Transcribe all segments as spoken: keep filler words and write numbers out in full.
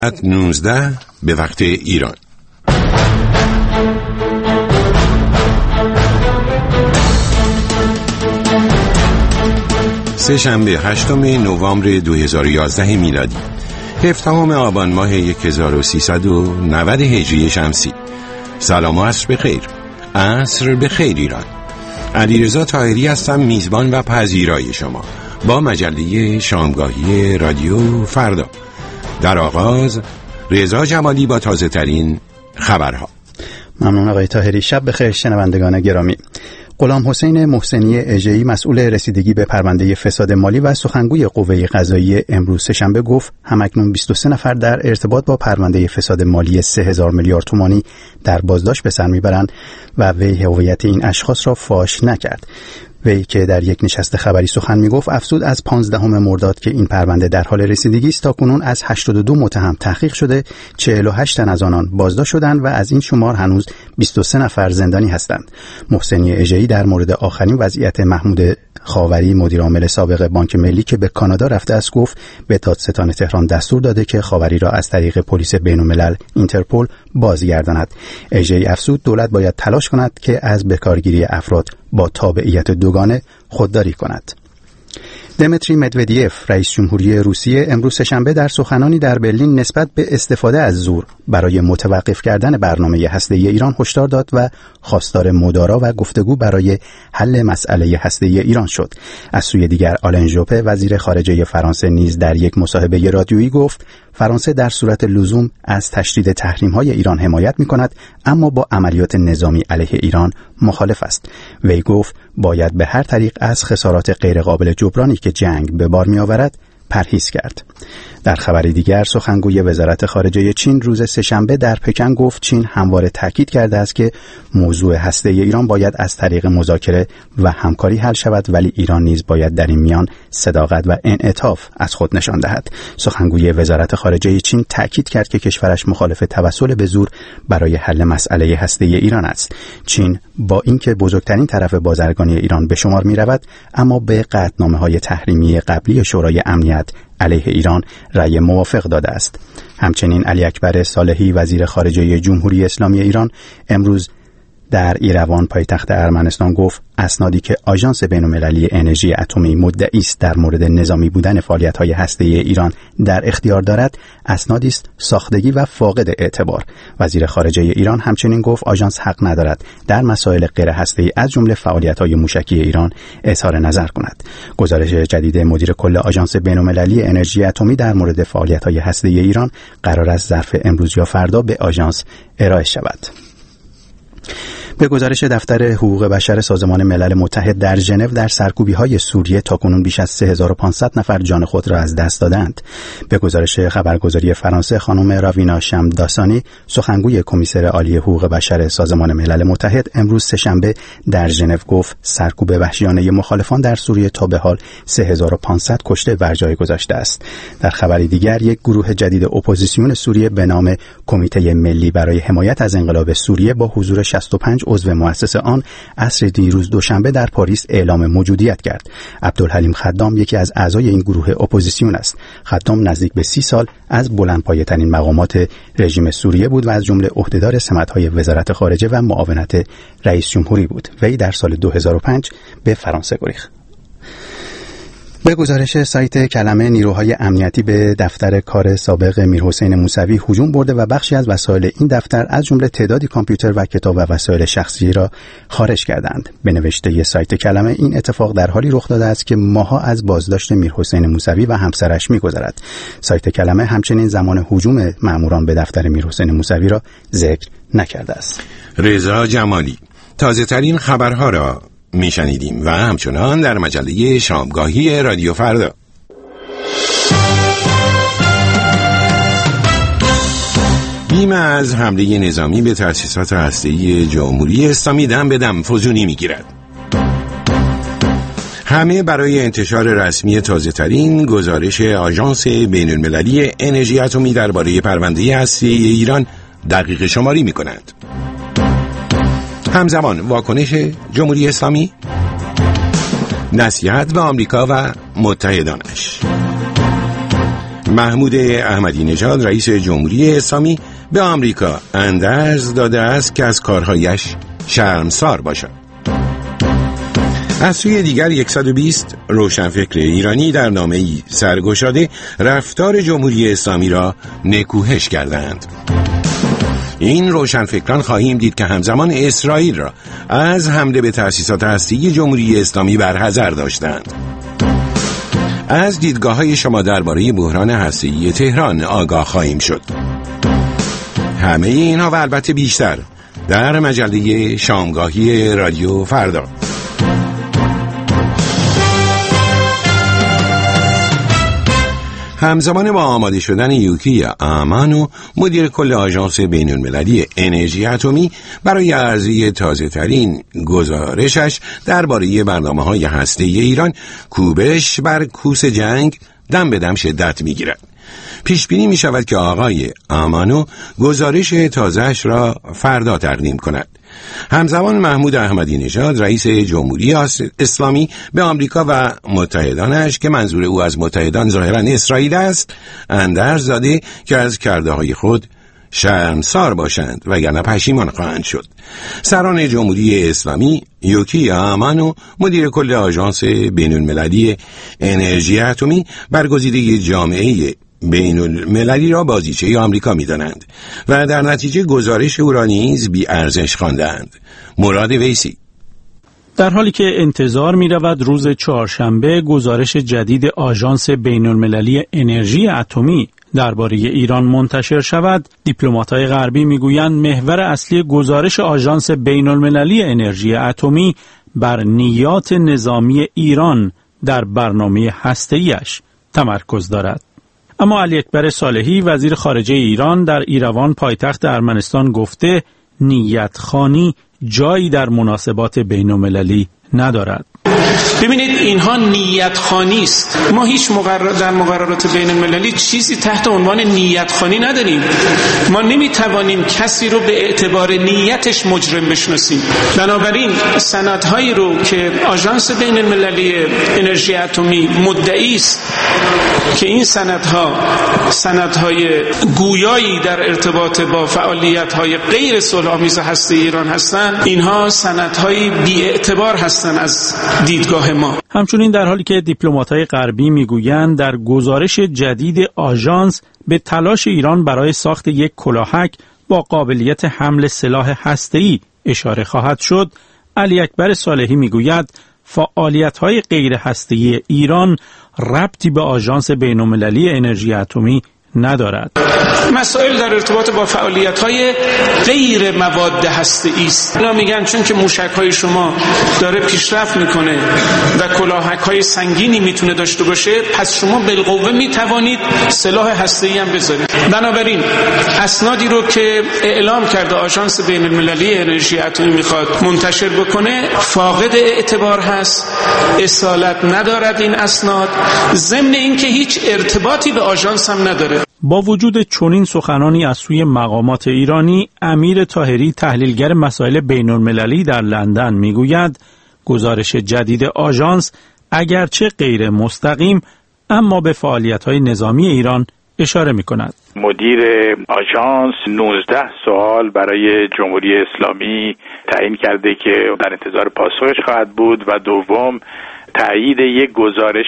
نوزده به وقت ایران. سه شنبه هشتم نوامبر دو هزار و یازده میلادی، هفدهم آبان ماه هزار و سیصد و نود هجری شمسی. سلام و عصر بخیر. عصر بخیر ایران. علیرضا طاهری هستم، میزبان و پذیرای شما با مجله شامگاهی رادیو فردا. در آغاز رضا جمالی با تازه ترین خبرها. ممنون آقای طاهری. شب بخیر شنوندگان گرامی. غلام حسین محسنی اژه‌ای مسئول رسیدگی به پرونده فساد مالی و سخنگوی قوه قضاییه امروز سه‌شنبه گفت همکنون بیست و سه نفر در ارتباط با پرونده فساد مالی سه هزار میلیارد تومانی در بازداشت به سر میبرند و وی هویت این اشخاص را فاش نکرد. وی که در یک نشست خبری سخن میگفت افزود از پانزدهم مرداد که این پرونده در حال رسیدگی است تا کنون از هشتاد و دو متهم تحقیق شده، چهل و هشت تن از آنان بازداشت شدند و از این شمار هنوز بیست و سه نفر زندانی هستند. محسنی اژه‌ای در مورد آخرین وضعیت محمود خاوری مدیر عامل سابق بانک ملی که به کانادا رفته است گفت به دادستان تهران دستور داده که خاوری را از طریق پلیس بین‌الملل اینترپل بازگرداند. اژه‌ای افزود دولت باید تلاش کند که از بکارگیری افراد با تابعیت دوگانه خودداری کند. دمیتری مدودیف رئیس جمهوری روسیه امروز سه‌شنبه در سخنانی در برلین نسبت به استفاده از زور برای متوقف کردن برنامه هسته‌ای ایران هشدار داد و خواستار مدارا و گفتگو برای حل مسئله هسته‌ای ایران شد. از سوی دیگر آلن ژوپه وزیر خارجه فرانسه نیز در یک مصاحبه رادیویی گفت فرانسه در صورت لزوم از تشدید تحریم‌های ایران حمایت می‌کند اما با عملیات نظامی علیه ایران مخالف است. وی گفت باید به هر طریق از خسارات غیرقابل جبرانی که جنگ به بار می‌آورد پرهیز کرد. در خبری دیگر سخنگوی وزارت خارجه چین روز سه‌شنبه در پکن گفت چین همواره تاکید کرده است که موضوع هسته‌ای ایران باید از طریق مذاکره و همکاری حل شود، ولی ایران نیز باید در این میان صداقت و انعطاف از خود نشان دهد. سخنگوی وزارت خارجه چین تاکید کرد که کشورش مخالف توسل به زور برای حل مسئله هسته‌ای ایران است. چین با اینکه بزرگترین طرف بازرگانی ایران به شمار می‌رود، اما به قطعنامه‌های تحریمی قبلی شورای امنیت علیه ایران رأی موافق داده است. همچنین علی اکبر صالحی وزیر خارجه جمهوری اسلامی ایران امروز در ایروان پایتخت ارمنستان گفت اسنادی که آژانس بین‌المللی انرژی اتمی مدعی است در مورد نظامی بودن فعالیت‌های هسته‌ای ایران در اختیار دارد اسنادی است ساختگی و فاقد اعتبار. وزیر خارجه ایران همچنین گفت آژانس حق ندارد در مسائل غیر هسته‌ای از جمله فعالیت‌های موشکی ایران اظهار نظر کند. گزارش جدید مدیر کل آژانس بین‌المللی انرژی اتمی در مورد فعالیت‌های هسته‌ای ایران قرار است ظرف امروز یا فردا به آژانس ارائه شود. به گزارش دفتر حقوق بشر سازمان ملل متحد در ژنو در سرکوبی‌های سوریه تاکنون بیش از سه هزار و پانصد نفر جان خود را از دست دادند. به گزارش خبرگزاری فرانسه خانم راوینا شمداسانی سخنگوی کمیسر عالی حقوق بشر سازمان ملل متحد امروز سه‌شنبه در ژنو گفت سرکوب وحشیانه مخالفان در سوریه تا به حال سه هزار و پانصد کشته بر جای گذاشته است. در خبری دیگر یک گروه جدید اپوزیسیون سوریه به نام کمیته ملی برای حمایت از انقلاب سوریه با حضور شصت و پنج عضو مؤسسه آن عصر دیروز دوشنبه در پاریس اعلام موجودیت کرد. عبدالحلیم خدام یکی از اعضای این گروه اپوزیسیون است. خدام نزدیک به سی سال از بلندپایه‌ترین مقامات رژیم سوریه بود و از جمله عهدهدار سمت‌های وزارت خارجه و معاونت رئیس جمهوری بود. وی در سال دو هزار و پنج به فرانسه گریخت. به گزارش سایت کلمه نیروهای امنیتی به دفتر کار سابق میرحسین موسوی هجوم برده و بخشی از وسایل این دفتر از جمله تعدادی کامپیوتر و کتاب و وسایل شخصی را خارج کردند. به نوشته سایت کلمه این اتفاق در حالی رخ داده است که ماه‌ها از بازداشت میرحسین موسوی و همسرش می‌گذرد. سایت کلمه همچنین زمان هجوم ماموران به دفتر میرحسین موسوی را ذکر نکرده است. رضا جمالی تازه ترین خبرها را میشنیدیم و همچنان در مجله شامگاهی رادیو فردا. بیم از حمله نظامی به تأسیسات هسته‌ای جمهوری اسلامی دم به دم فزونی میگیرد. همه برای انتشار رسمی تازه ترین گزارش آژانس بین‌المللی انرژی اتمی درباره پرونده هسته‌ای ایران دقیقه شماری میکنند. همزمان واکنش جمهوری اسلامی، نصیحت به آمریکا و متحدانش. محمود احمدی نژاد رئیس جمهوری اسلامی به آمریکا اندرز داده است که از کارهایش شرمسار باشد. از سوی دیگر صد و بیست روشنفکر ایرانی در نامه‌ای سرگشاده رفتار جمهوری اسلامی را نکوهش کردند. این روشنفکران خواهیم دید که همزمان اسرائیل را از حمله به تأسیسات هسته‌ای جمهوری اسلامی برحذر داشتند. از دیدگاه‌های شما درباره بحران هسته‌ای تهران آگاه خواهیم شد. همه اینها و البته بیشتر در مجله شامگاهی رادیو فردا. همزمان با آماده شدن یوکیا آمانو مدیر کل آژانس بین المللی انرژی اتمی برای عرضه تازه ترین گزارشش درباره برنامه‌های هسته‌ای ایران، کوبش بر کوس جنگ دم به دم شدت می‌گیرد. پیش بینی می شود که آقای آمانو گزارش تازه‌اش را فردا تقدیم کند. همزمان محمود احمدی نژاد رئیس جمهوری اسلامی به آمریکا و متحدانش که منظور او از متحدان ظاهراً اسرائیل است اندرز داده که از کرده‌های خود شرمسار باشند وگرنه پشیمان خواهند شد. سران جمهوری اسلامی یوکیا آمانو مدیر کل آژانس بین المللی انرژی اتمی برگزیده جامعه بین المللی را بازیچه آمریکا می دانند و در نتیجه گزارش او را نیز بی ارزش خواندند. مراد ویسی در حالی که انتظار می رود روز چهارشنبه گزارش جدید آژانس بین المللی انرژی اتمی درباره ایران منتشر شود، دیپلمات‌های غربی میگویند محور اصلی گزارش آژانس بین المللی انرژی اتمی بر نیات نظامی ایران در برنامه هسته‌ایش تمرکز دارد. اما علی اکبر صالحی وزیر خارجه ایران در ایروان پایتخت ارمنستان گفته نیت خوانی جایی در مناسبات بین المللی ندارد. ببینید اینها نیت خوانی است. ما هیچ مقرر در مقررات بین المللی چیزی تحت عنوان نیت خوانی نداریم. ما نمیتوانیم کسی رو به اعتبار نیتش مجرم بشناسیم. بنابراین سندهایی رو که آژانس بین المللی انرژی اتمی مدعی است که این سندها سندهای گویایی در ارتباط با فعالیت‌های غیر صلح‌آمیز هسته ایران هستند، اینها سندهای بی‌اعتبار هستند از دیدگاه ما. همچنین در حالی که دیپلمات‌های غربی میگویند در گزارش جدید آژانس به تلاش ایران برای ساخت یک کلاهک با قابلیت حمل سلاح هسته‌ای اشاره خواهد شد، علی اکبر صالحی میگوید فعالیت‌های غیر هسته‌ای ایران ربطی به آژانس بین‌المللی انرژی اتمی ندارد. مسائل در ارتباط با فعالیت‌های غیر مواد هسته‌ای است. اینا میگن چون که موشک‌های شما داره پیشرفت میکنه و کلاهک‌های سنگینی میتونه داشته باشه، پس شما بالقوه میتوانید سلاح هسته‌ای هم بذارید. بنابراین اسنادی رو که اعلام کرده آژانس بین‌المللی انرژی اتمی میخواد منتشر بکنه فاقد اعتبار هست، اصالت ندارد این اسناد، ضمن اینکه هیچ ارتباطی به آژانس هم نداره. با وجود چنین سخنانی از سوی مقامات ایرانی، امیر طاهری تحلیلگر مسائل بین‌المللی در لندن میگوید گزارش جدید آژانس اگرچه غیر مستقیم اما به فعالیت‌های نظامی ایران اشاره می‌کند. مدیر آژانس نوزده سوال برای جمهوری اسلامی تعیین کرده که در انتظار پاسخش خواهد بود و دوم تایید یک گزارش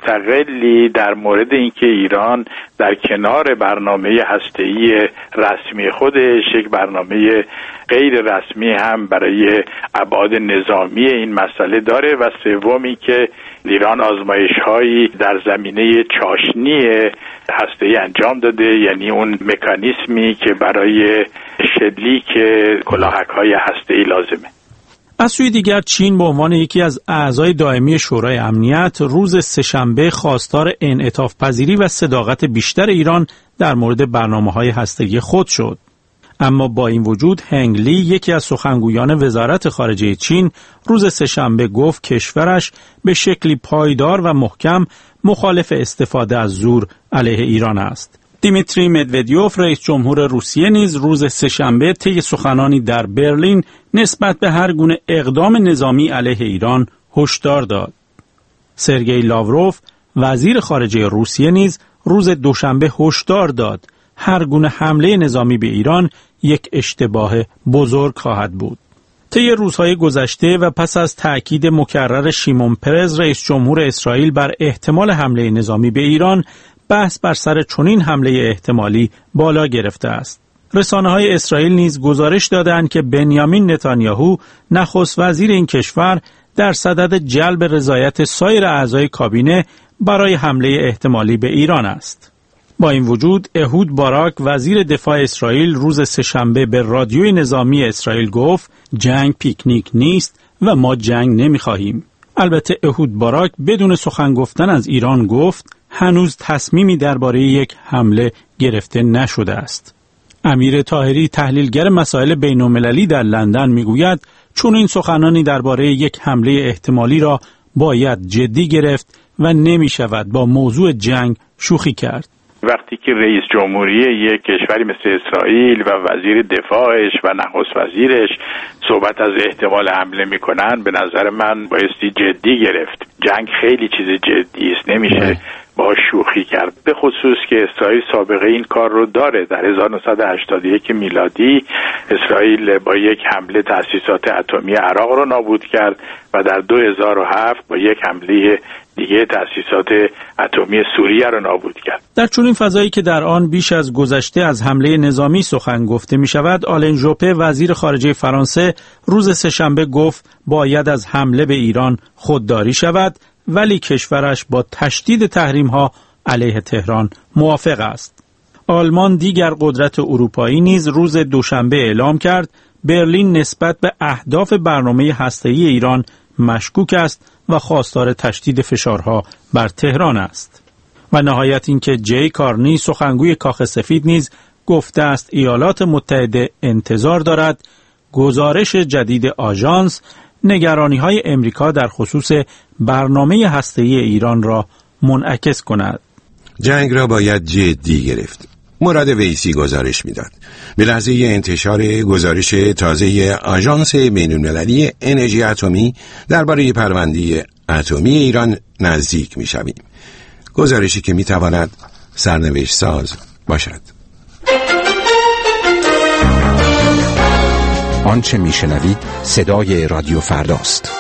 مستقلی در مورد اینکه ایران در کنار برنامه هسته‌ای رسمی خودش یک برنامه غیر رسمی هم برای ابعاد نظامی این مسئله داره و سومی که ایران آزمایش‌هایی در زمینه چاشنی هسته‌ای انجام داده، یعنی اون مکانیزمی که برای شلیک کلاهک‌های هسته‌ای لازمه. از سوی دیگر چین به عنوان یکی از اعضای دائمی شورای امنیت روز سه‌شنبه خواستار انعطاف پذیری و صداقت بیشتر ایران در مورد برنامه‌های هسته‌ای خود شد. اما با این وجود هنگ لی یکی از سخنگویان وزارت خارجه چین روز سه‌شنبه گفت کشورش به شکلی پایدار و محکم مخالف استفاده از زور علیه ایران است. دیمیتری مدودیوف رئیس جمهور روسیه نیز روز سه‌شنبه طی سخنانی در برلین نسبت به هر گونه اقدام نظامی علیه ایران هشدار داد. سرگئی لاوروف وزیر خارجه روسیه نیز روز دوشنبه هشدار داد هر گونه حمله نظامی به ایران یک اشتباه بزرگ خواهد بود. طی روزهای گذشته و پس از تأکید مکرر شیمون پرز رئیس جمهور اسرائیل بر احتمال حمله نظامی به ایران، بحث بر سر چنین حمله احتمالی بالا گرفته است. رسانه‌های اسرائیل نیز گزارش دادند که بنیامین نتانیاهو نخست وزیر این کشور در صدد جلب رضایت سایر اعضای کابینه برای حمله احتمالی به ایران است. با این وجود اهود باراک وزیر دفاع اسرائیل روز سه‌شنبه به رادیوی نظامی اسرائیل گفت جنگ پیکنیک نیست و ما جنگ نمی‌خواهیم. البته اهود باراک بدون سخن گفتن از ایران گفت هنوز تصمیمی درباره یک حمله گرفته نشده است. امیر طاهری تحلیلگر مسائل بین‌المللی در لندن میگوید چون این سخنانی درباره یک حمله احتمالی را باید جدی گرفت و نمی شود با موضوع جنگ شوخی کرد. وقتی که رئیس جمهوری یک کشوری مثل اسرائیل و وزیر دفاعش و نخست وزیرش صحبت از احتمال حمله میکنن، به نظر من بایستی جدی گرفت. جنگ خیلی چیز جدی است، نمیشه با شوخی کرد، به خصوص که اسرائیل سابقه این کار رو داره. در هزار و نهصد و هشتاد و یک میلادی اسرائیل با یک حمله تأسیسات اتمی عراق رو نابود کرد و در دو هزار و هفت با یک حمله دیگه تأسیسات اتمی سوریه رو نابود کرد. در چنین فضایی که در آن بیش از گذشته از حمله نظامی سخن گفته می شود، آلن ژوپه وزیر خارجه فرانسه روز سه‌شنبه گفت باید از حمله به ایران خودداری شود، ولی کشورش با تشدید تحریم‌ها علیه تهران موافق است. آلمان دیگر قدرت اروپایی نیز روز دوشنبه اعلام کرد برلین نسبت به اهداف برنامه هسته‌ای ایران مشکوک است و خواستار تشدید فشارها بر تهران است. و نهایت اینکه جی کارنی سخنگوی کاخ سفید نیز گفته است ایالات متحده انتظار دارد گزارش جدید آژانس نگرانی‌های امریکا در خصوص برنامه هسته‌ای ایران را منعکس کند. جنگ را باید جدی گرفت. مراد ویسی گزارش میداد. به لحظه انتشار گزارش تازه آژانس بین‌المللی انرژی اتمی درباره پرونده اتمی ایران نزدیک می‌شویم. گزارشی که می‌تواند سرنوشت ساز باشد. آنچه میشنوید صدای رادیو فرداست.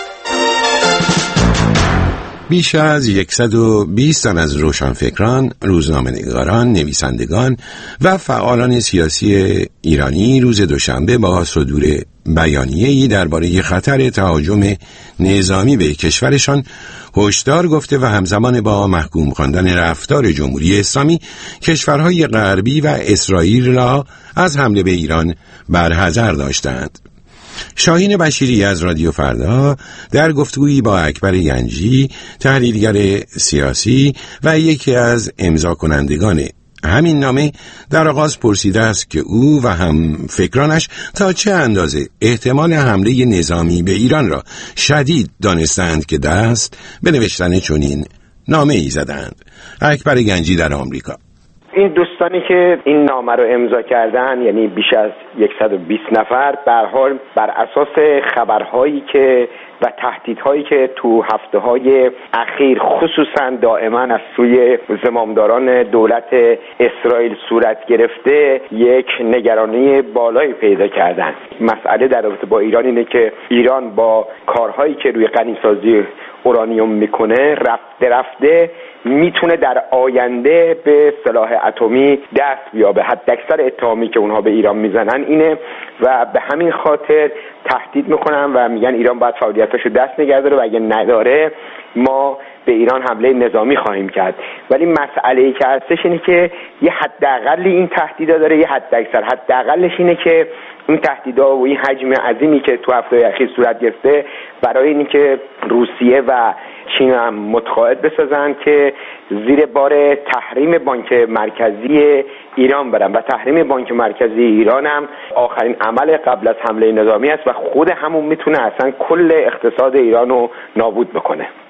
بیش از صد و بیست تن از روشنفکران، روزنامه‌نگاران، نویسندگان و فعالان سیاسی ایرانی روز دوشنبه با صدور بیانیه‌ای درباره خطر تهاجم نظامی به کشورشان هشدار گفته و همزمان با محکوم خواندن رفتار جمهوری اسلامی کشورهای غربی و اسرائیل را از حمله به ایران برحذر داشتند. شاهین بشیری از رادیو فردا در گفتگویی با اکبر گنجی، تحلیلگر سیاسی و یکی از امضا کنندگان همین نامه، در آغاز پرسیده است که او و هم فکرانش تا چه اندازه احتمال حمله نظامی به ایران را شدید دانستند که دست به نوشتن چنین نامه ای زدند. اکبر گنجی در آمریکا: این دوستانی که این نامه رو امضا کردن، یعنی بیش از صد و بیست نفر، به هر حال بر اساس خبرهایی که و تهدیدهایی که تو هفته‌های اخیر خصوصا دائما از سوی زمامداران دولت اسرائیل صورت گرفته، یک نگرانی بالایی پیدا کردن. مسئله در رابطه با ایران اینه که ایران با کارهایی که روی غنیسازی اورانیوم میکنه رفته رفته میتونه در آینده به سلاح اتمی دست بیابه. حداکثر اتهامی که اونها به ایران میزنن اینه و به همین خاطر تهدید میکنن و میگن ایران باید فعالیتاشو دست نگه داره و اگه نداره ما به ایران حمله نظامی خواهیم کرد. ولی مسئله‌ای که هستش اینه که یه حداقلی این تهدیدا داره، یه حداکثر. حداقلش اینه که این تهدیدها و این حجم عظیمی که تو هفته اخیر صورت گرفته برای اینکه روسیه و چین هم متقاعد بسازن که زیر بار تحریم بانک مرکزی ایران برن و تحریم بانک مرکزی ایران هم آخرین عمل قبل از حمله نظامی است و خود همون میتونه اصلا کل اقتصاد ایران رو نابود بکنه.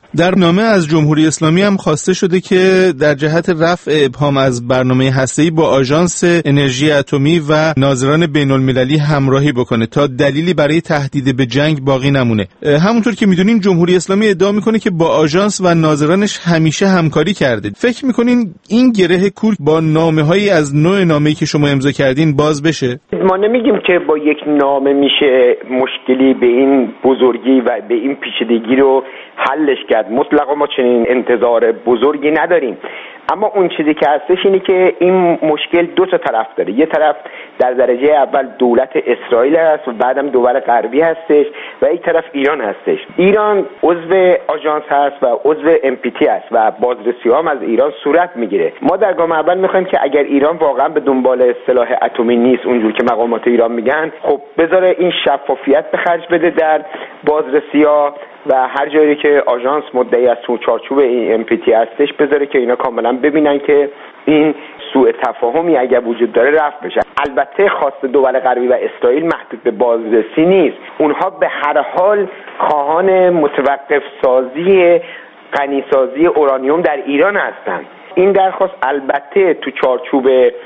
در نامه از جمهوری اسلامی هم خواسته شده که در جهت رفع ابهام از برنامه هسته‌ای با آژانس انرژی اتمی و ناظران بین‌المللی همراهی بکنه تا دلیلی برای تهدید به جنگ باقی نمونه. همونطور که میدونین جمهوری اسلامی ادعا میکنه که با آژانس و ناظرانش همیشه همکاری کرده. فکر میکنین این گره کور با نامه‌هایی از نوع نامه‌ای که شما امضا کردین باز بشه؟ ما نمیگیم که با یک نامه میشه مشکلی به این بزرگی و به این پیچیدگی رو حلش کرد. مطلقا ما چنین انتظار بزرگی نداریم، اما اون چیزی که هستش اینه که این مشکل دو تا طرف داره. یه طرف در درجه اول دولت اسرائیل هست و بعدم دول غربی هستش و یک طرف ایران هستش. ایران عضو آژانس هست و عضو ام پی تی هست و بازرسی هم از ایران صورت میگیره. ما در گام اول میخوایم که اگر ایران واقعا به دنبال سلاح اتمی نیست اونجور که مقامات ایران میگن، خب بذاره این شفافیت به خرج بده در بازرسی‌ها و هر جایی که آژانس مدعی از تو چارچوب این ام پی تی هستش بذاره که اینا کاملا ببینن که این سوء تفاهمی اگر وجود داره رفع بشه. البته خواست دول غربی و اسرائیل محدود به بازرسی نیست. اونها به هر حال خواهان متوقف سازی غنیسازی اورانیوم در ایران هستند. این درخواست البته تو چارچوب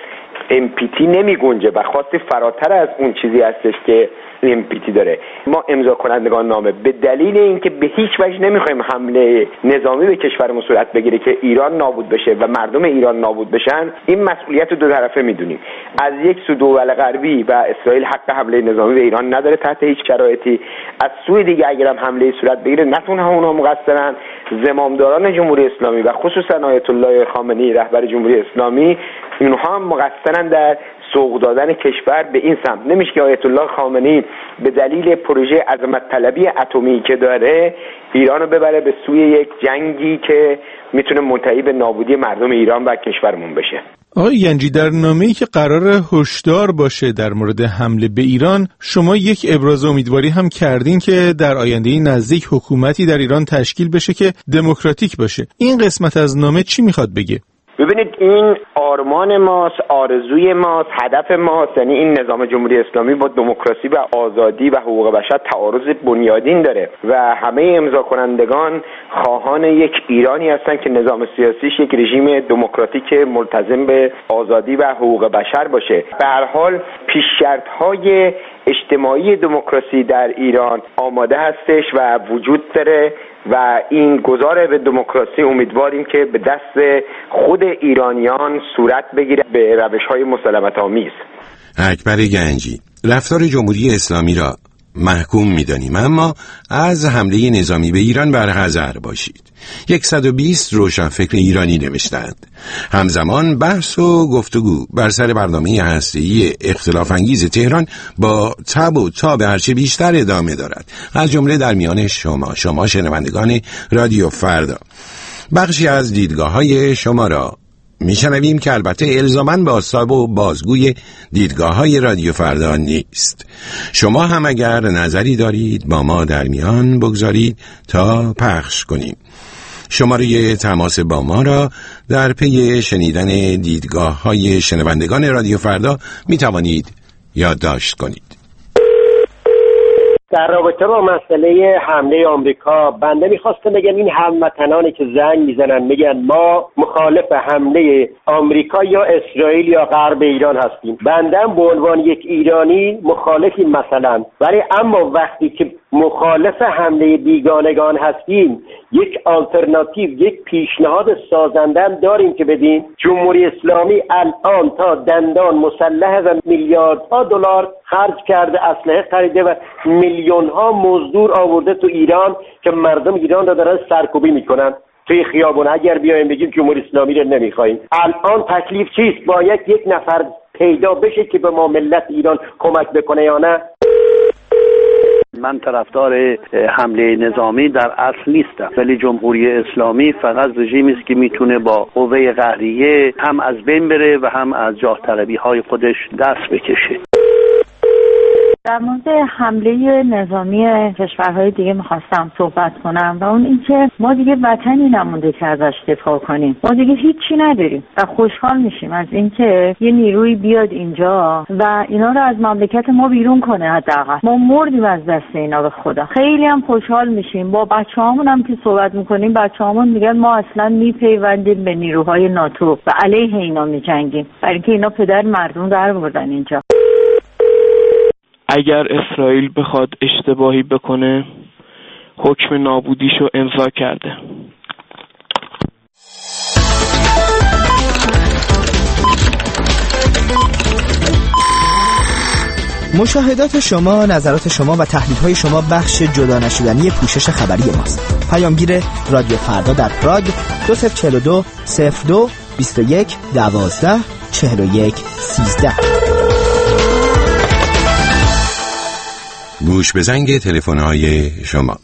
ام پی تی نمی گنجه و خواستی فراتر از اون چیزی هستش که ام پی تی داره. ما امضا کنندگان نامه به دلیل اینکه به هیچ وجه نمیخوایم حمله نظامی به کشورمون صورت بگیره که ایران نابود بشه و مردم ایران نابود بشن، این مسئولیت رو دو طرفه میدونیم. از یک سو دول غربی و اسرائیل حق حمله نظامی به ایران نداره تحت هیچ شرایطی. از سوی دیگه اگر هم حمله صورت بگیره نه تنها اونها مقصرن، زمامداران جمهوری اسلامی و خصوصا آیت الله خامنه‌ای رهبر جمهوری اسلامی اینها هم مقصرن در سوق دادن کشور به این سمت. نمیشه که آیت الله خامنه‌ای به دلیل پروژه عظمت طلبی اتمی که داره ایران رو ببره به سوی یک جنگی که میتونه منتهی به نابودی مردم ایران و کشورمون بشه. آقای گنجی، در نامه‌ای که قرار هشدار باشه در مورد حمله به ایران، شما یک ابراز امیدواری هم کردین که در آینده نزدیک حکومتی در ایران تشکیل بشه که دموکراتیک باشه. این قسمت از نامه چی میخواد بگه؟ ببینید، این آرمان ماست، آرزوی ماست، هدف ماست. یعنی این نظام جمهوری اسلامی با دموکراسی و آزادی و حقوق بشر تعارض بنیادین داره و همه امضا کنندگان خواهان یک ایرانی هستن که نظام سیاسیش یک رژیم دموکراتیک ملتزم به آزادی و حقوق بشر باشه. به هر حال پیش شرط‌های اجتماعی دموکراسی در ایران آماده هستش و وجود داره و این گذار به دموکراسی امیدواریم که به دست خود ایرانیان صورت بگیره به روش‌های مسالمت آمیز. اکبر گنجی، رفتار جمهوری اسلامی را محکوم می‌دانیم، اما از حمله نظامی به ایران برحذر باشید. صد و بیست روشنفکر ایرانی نوشتند. همزمان بحث و گفتگو بر سر برنامه هسته‌ای اختلاف انگیز تهران با تب و تاب هرچه بیشتر ادامه دارد، از جمله در میان شما شما شنوندگان رادیو فردا. بخشی از دیدگاه‌های شما را میشنویم که البته الزاماً به آثاب و بازگوی دیدگاه‌های رادیو فردا نیست. شما هم اگر نظری دارید با ما در میان بگذارید تا پخش کنیم. شماره تماس با ما را در پی شنیدن دیدگاه‌های شنوندگان رادیو فردا می توانید یادداشت کنید. در رابطه با مسئله حمله آمریکا، بنده میخواستم بگم این هموطنانی که زنگ میزنن میگن ما مخالف حمله آمریکا یا اسرائیل یا غرب ایران هستیم، بنده هم به عنوان یک ایرانی مخالفیم مثلا، ولی اما وقتی که مخالف حمله بیگانگان هستیم یک آلترناتیو، یک پیشنهاد سازنده داریم که بدیم. جمهوری اسلامی الان تا دندان مسلح و میلیاردها دلار خرج کرده، اسلحه خریده و میلیون ها مزدور آورده تو ایران که مردم ایران را دارن سرکوبی میکنن توی خیابون. اگر بیایم بگیم جمهوری اسلامی رو نمیخوایم، الان تکلیف چیست؟ باید یک نفر پیدا بشه که به ما ملت ایران کمک بکنه یا نه؟ من طرفدار حمله نظامی در اصل نیستم، ولی جمهوری اسلامی فقط رژیمی است که میتونه با قوه قهریه هم از بین بره و هم از جاه طلبی های خودش دست بکشه. در مورد حمله نظامی کشورهای دیگه میخواستم صحبت کنم و اون اینکه ما دیگه وطنی نمونده که ازش دفاع کنیم. ما دیگه هیچی نداریم و خوشحال میشیم از اینکه یه نیروی بیاد اینجا و اینا رو از مملکت ما بیرون کنه. حداقل ما مردیم از دست اینا به خدا. خیلی هم خوشحال میشیم. با بچه‌هامون هم که صحبت میکنیم بچه‌هامون میگن ما اصلا میپیوندیم به نیروهای ناتو و علیه اینا میجنگیم، برای اینکه اینا پدر مردم در آوردن اینجا. اگر اسرائیل بخواد اشتباهی بکنه حکم نابودیشو امضا کرده. مشاهدات شما، نظرات شما و تحلیل‌های شما بخش جدا نشدنی پوشش خبری ماست. پیامگیر رادیو فردا در پراگ دو صفر چهار دو صفر دو بیست و یک دوازده چهل و یک سیزده. گوش به زنگ تلفن‌های شما.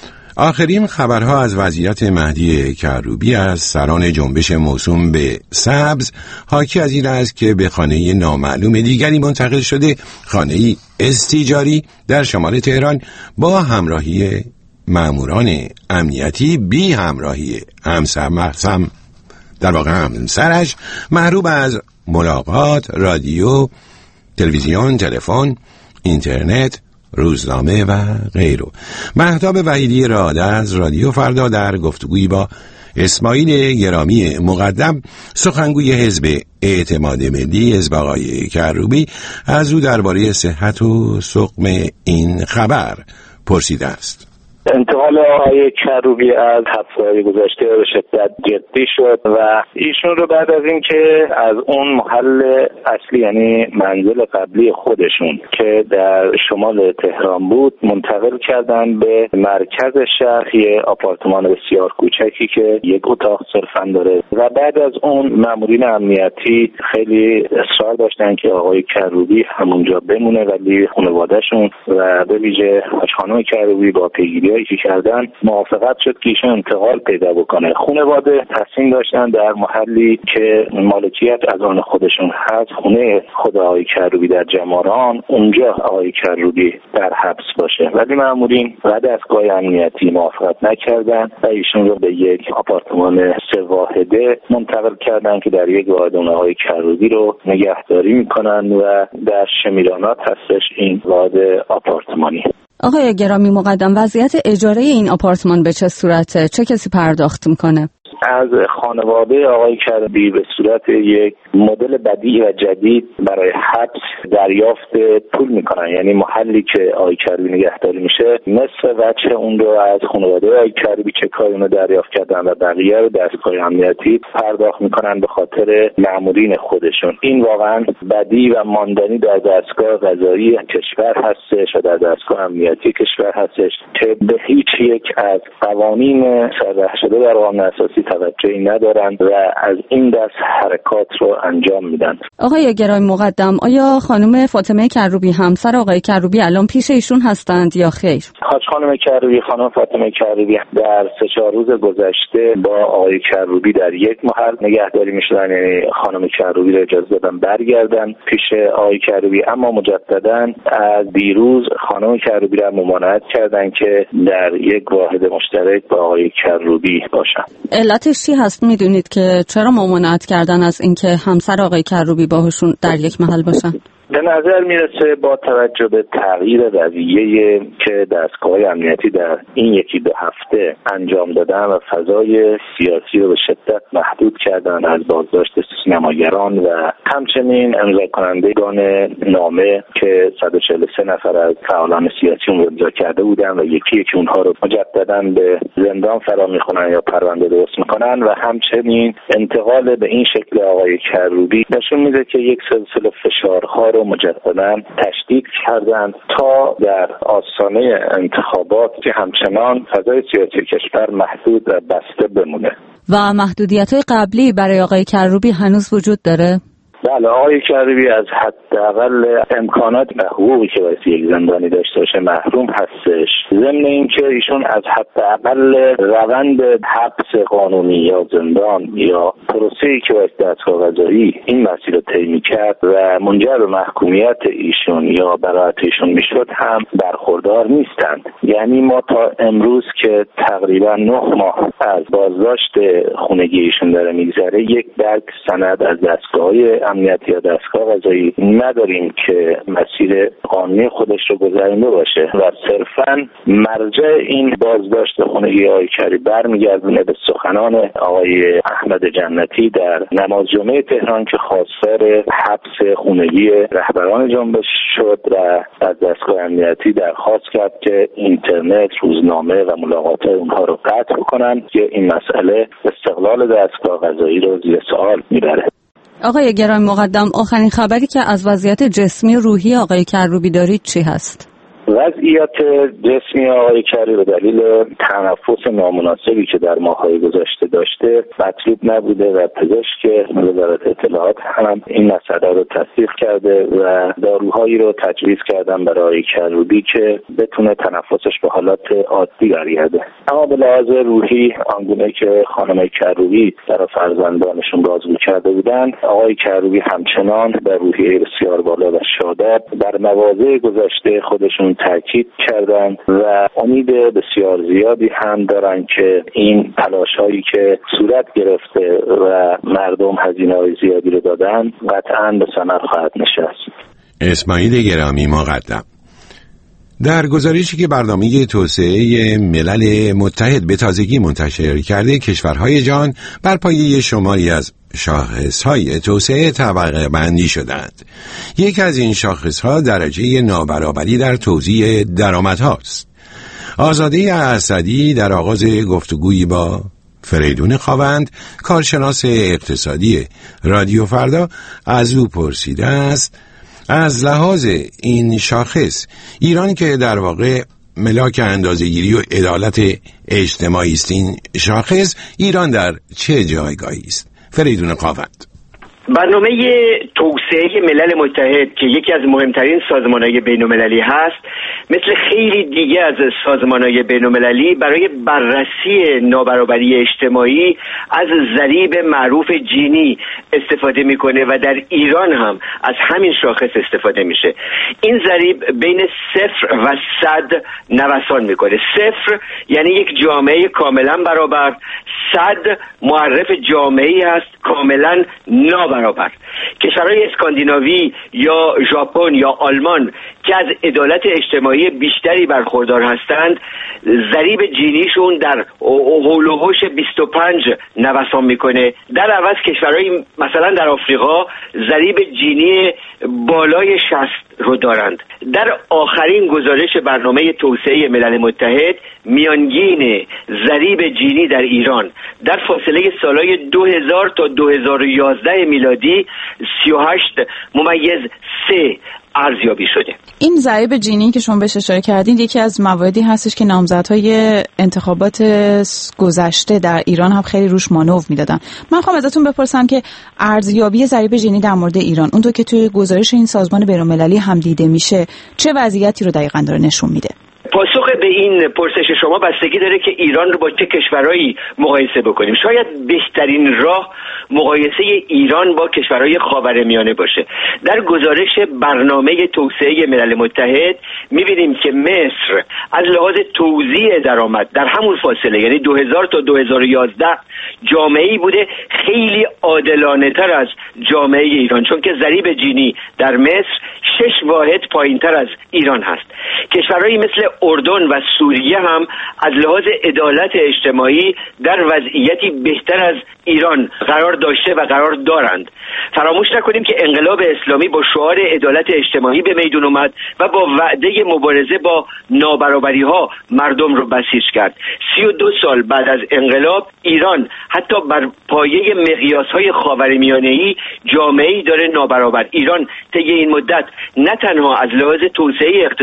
آخرین خبرها از وضعیت مهدی کروبی از سران جنبش موسوم به سبز حاکی از این است که به خانه نامعلوم دیگری منتقل شده، خانه‌ای استیجاری در شمال تهران با همراهی ماموران امنیتی بی همراهی همسر محسم در واقع همسرش محروم از ملاقات، رادیو، تلویزیون، تلفن، اینترنت، روزنامه و غیره. مهتاب وحیدی راده از رادیو فردا در گفتگویی با اسماعیل گرامی مقدم سخنگوی حزب اعتماد ملی حزب آقای کروبی از او درباره صحت و سقم این خبر پرسیده است. انتقال آقای کروبی از هفته‌های گذشته به شدت جدی شد و ایشون رو بعد از اینکه از اون محل اصلی یعنی منزل قبلی خودشون که در شمال تهران بود منتقل کردن به مرکز شهر، یه آپارتمان بسیار کوچکی که یک اتاق صرفاً داره و بعد از اون مامورین امنیتی خیلی اصرار داشتن که آقای کروبی همونجا بمونه، ولی خانواده‌شون و به ویژه خانم کروبی با پیگیری که کردن موافقت شد که ایشون انتقال پیدا بکنه. خانواده تصمیم داشتن در محلی که مالکیت از آن خودشون هست، خونه خود آقای کروبی در جماران، اونجا آقای کروبی در حبس باشه، ولی مامورین و دستگاه امنیتی موافقت نکردن و ایشون رو به یک آپارتمان سه واحده منتقل کردن که در یک واحد اون آقای کروبی رو نگهداری میکنن و در شمیرانات هستش این واحد آپارتمانی. آقای گرامی مقدم، وضعیت اجاره این آپارتمان به چه صورته؟ چه کسی پرداخت میکنه؟ از خانواده آقای کروبی به صورت یک مدل بدیع و جدید برای حبس دریافت پول میکنن، یعنی محلی که آقای کروبی نگهداری میشه نصف وجه اون رو از خانواده آقای کروبی که کار اون رو دریافت کردن و بقیه رو دستگاه امنیتی پرداخت میکنن به خاطر مامورین خودشون. این واقعا بدیع و ماندنی در دستگاه قضایی کشور هستش و در دستگاه امنیتی کشور هستش که به هیچ یک از قوانین صریح شده در قانون اساسی توجهی ندارن و از این دست حرکات رو انجام میدن. آقای گرامی مقدم، آیا خانم فاطمه کروبی همسر آقای کروبی الان پیش ایشون هستند یا خیر؟ حاج خانم کروبی، خانم فاطمه کروبی در سه چهار روز گذشته با آقای کروبی در یک محل نگهداری میشدن، یعنی خانم کروبی رو اجازه دادن برگردن پیش آقای کروبی، اما مجددا از دیروز خانم کروبی را ممانعت کردن که در یک واحد مشترک با آقای کروبی باشن. علتش چی هست میدونید که چرا ممانعت کردن از اینکه همسر آقای کروبی باهاشون در یک محل باشن؟ به نظر میرسه با توجه به تغییر رویه که دستگاه امنیتی در این یکی دو هفته انجام دادن و فضای سیاسی رو به شدت محدود کردن از بازداشت سینماگران و همچنین امضا کنندگان نامه که صد و چهل و سه نفر از فعالان سیاسی اون امضا کرده بودن و یکی یکی اونها رو مجددا به زندان فرا میخونن یا پرونده درست میکنن و همچنین انتقال به این شکل آقای کروبی نشون میده که یک سلسله فشارها رو مجددا تشدید کردن تا در آستانه انتخابات که همچنان فضای سیاسی کشور محدود و بسته بمونه. و محدودیت‌های قبلی برای آقای کروبی هنوز وجود داره؟ بله، آقای کروبی از حداقل امکانات و حقوقی که باید یک زندانی داشته باشه محروم هستش. ضمن اینکه ایشون از حداقل روند حبس قانونی یا زندان یا پروسه‌ای که باید دستگاه قضایی این مسیر رو طی می‌کرد و منجر به محکومیت ایشون یا براءت ایشون میشد هم برخوردار نیستند. یعنی ما تا امروز که تقریبا نه ماه از بازداشت خونگی ایشون داره میگذره، یک برگ سند از دستگاه‌های امنیتی یا دستگاه قضایی نداریم که مسیر قانونی خودش رو گذرونده باشه و صرفاً مرجع این بازداشت خونگی آقای کروبی برمیگردونه به سخنان آقای احمد جنتی در نماز جمعه تهران که خواستار حبس خونگی رهبران جنبش شد و از دستگاه امنیتی درخواست کرد که اینترنت، روزنامه و ملاقات اونها رو قطع کنن که این مسئله استقلال دستگاه قضایی رو زیر سوال میبره. آقای گرامی مقدم، آخرین خبری که از وضعیت جسمی روحی آقای کروبی دارید چی هست؟ وضعیت جسمی آقای کروبی به دلیل تنفس نامناسبی که در ماه‌های گذشته داشته مطلوب نبوده و پزشک وزارت اطلاعات هم این مسئله رو تصدیق کرده و داروهایی رو تجویز کردن برای آقای کروبی که بتونه تنفسش به حالت عادی برگرده. اما به لحاظ روحی آنگونه که خانم کروبی برای فرزندانشون بازگو کرده بودند، آقای کروبی همچنان در روحیه بسیار بالا و شاداب بر مواضع گذشته خودشون تاکید کردند و امید بسیار زیادی هم دارن که این تلاش‌هایی که صورت گرفته و مردم هزینه‌های زیادی رو دادن قطعاً به ثمر خواهد نشست. اسماعیل گرامی مقدم، در گزارشی که برنامه توسعه ملل متحد به تازگی منتشر کرده، کشورهای جهان بر پایه شماری از شاخصهای توسعه طبقه بندی شدند. یک از این شاخصها درجه نابرابری در توزیع درآمدهاست. آزاده اسدی در آغاز گفتگویی با فریدون خاوند، کارشناس اقتصادی رادیو فردا، از او پرسیده است از لحاظ این شاخص ایران که در واقع ملاک اندازه‌گیری و عدالت اجتماعی است، این شاخص ایران در چه جایگاهی است؟ فریدون خاوند: برنامه توسعه ملل متحد که یکی از مهمترین سازمان‌های بین‌المللی هست، مثل خیلی دیگه از سازمان‌های بین‌المللی برای بررسی نابرابری اجتماعی از ضریب معروف جینی استفاده میکنه و در ایران هم از همین شاخص استفاده میشه. این ضریب بین صفر و صد نوسان میکنه. صفر یعنی یک جامعه کاملا برابر، صد معرف جامعه‌ای هست کاملا نابرابر. کشورهای اسکاندیناوی یا ژاپن یا آلمان که از عدالت اجتماعی بیشتری برخوردار هستند، ضریب جینیشون در حول و حوش بیست و پنج نوسان میکنه. در عوض کشورهای مثلا در آفریقا ضریب جینی بالای شصت رو دارند. در آخرین گزارش برنامه توسعه ملل متحد، میانگین ضریب جینی در ایران در فاصله سالهای دو هزار تا دو هزار و یازده میلادی سی و هشت ممیز سه ارزیابی شده. این ضریب جینی که شما بهش اشاره کردید یکی از مواردی هستش که نامزدهای انتخابات گذشته در ایران هم خیلی روش مانور میدادن. من خواهم ازتون بپرسم که ارزیابی ضریب جینی در مورد ایران، اونطور که توی گزارش این سازمان بین‌المللی هم دیده میشه، چه وضعیتی رو دقیقاً داره نشون میده؟ پاسخ به این پرسش شما بستگی داره که ایران رو با چه کشورهایی مقایسه بکنیم. شاید بهترین راه مقایسه ایران با کشورهای خاورمیانه باشه. در گزارش برنامه توسعه ملل متحد می‌بینیم که مصر از لحاظ توزیع درآمد در همون فاصله، یعنی دو هزار تا دو هزار و یازده، جامعه‌ای بوده خیلی عادلانه‌تر از جامعه ایران، چون که ضریب جینی در مصر شش واحد پایین‌تر از ایران هست. کشورهایی مثل اردن و سوریه هم از لحاظ عدالت اجتماعی در وضعیتی بهتر از ایران قرار داشته و قرار دارند. فراموش نکنیم که انقلاب اسلامی با شعار عدالت اجتماعی به میدون اومد و با وعده مبارزه با نابرابری‌ها مردم رو بسیج کرد. سی و دو سال بعد از انقلاب ایران حتی بر پایه مقیاس‌های خاورمیانه‌ای جامعه‌ای داره نابرابر. ایران طی این مدت نه تنها از لحاظ توسعه اقتصادی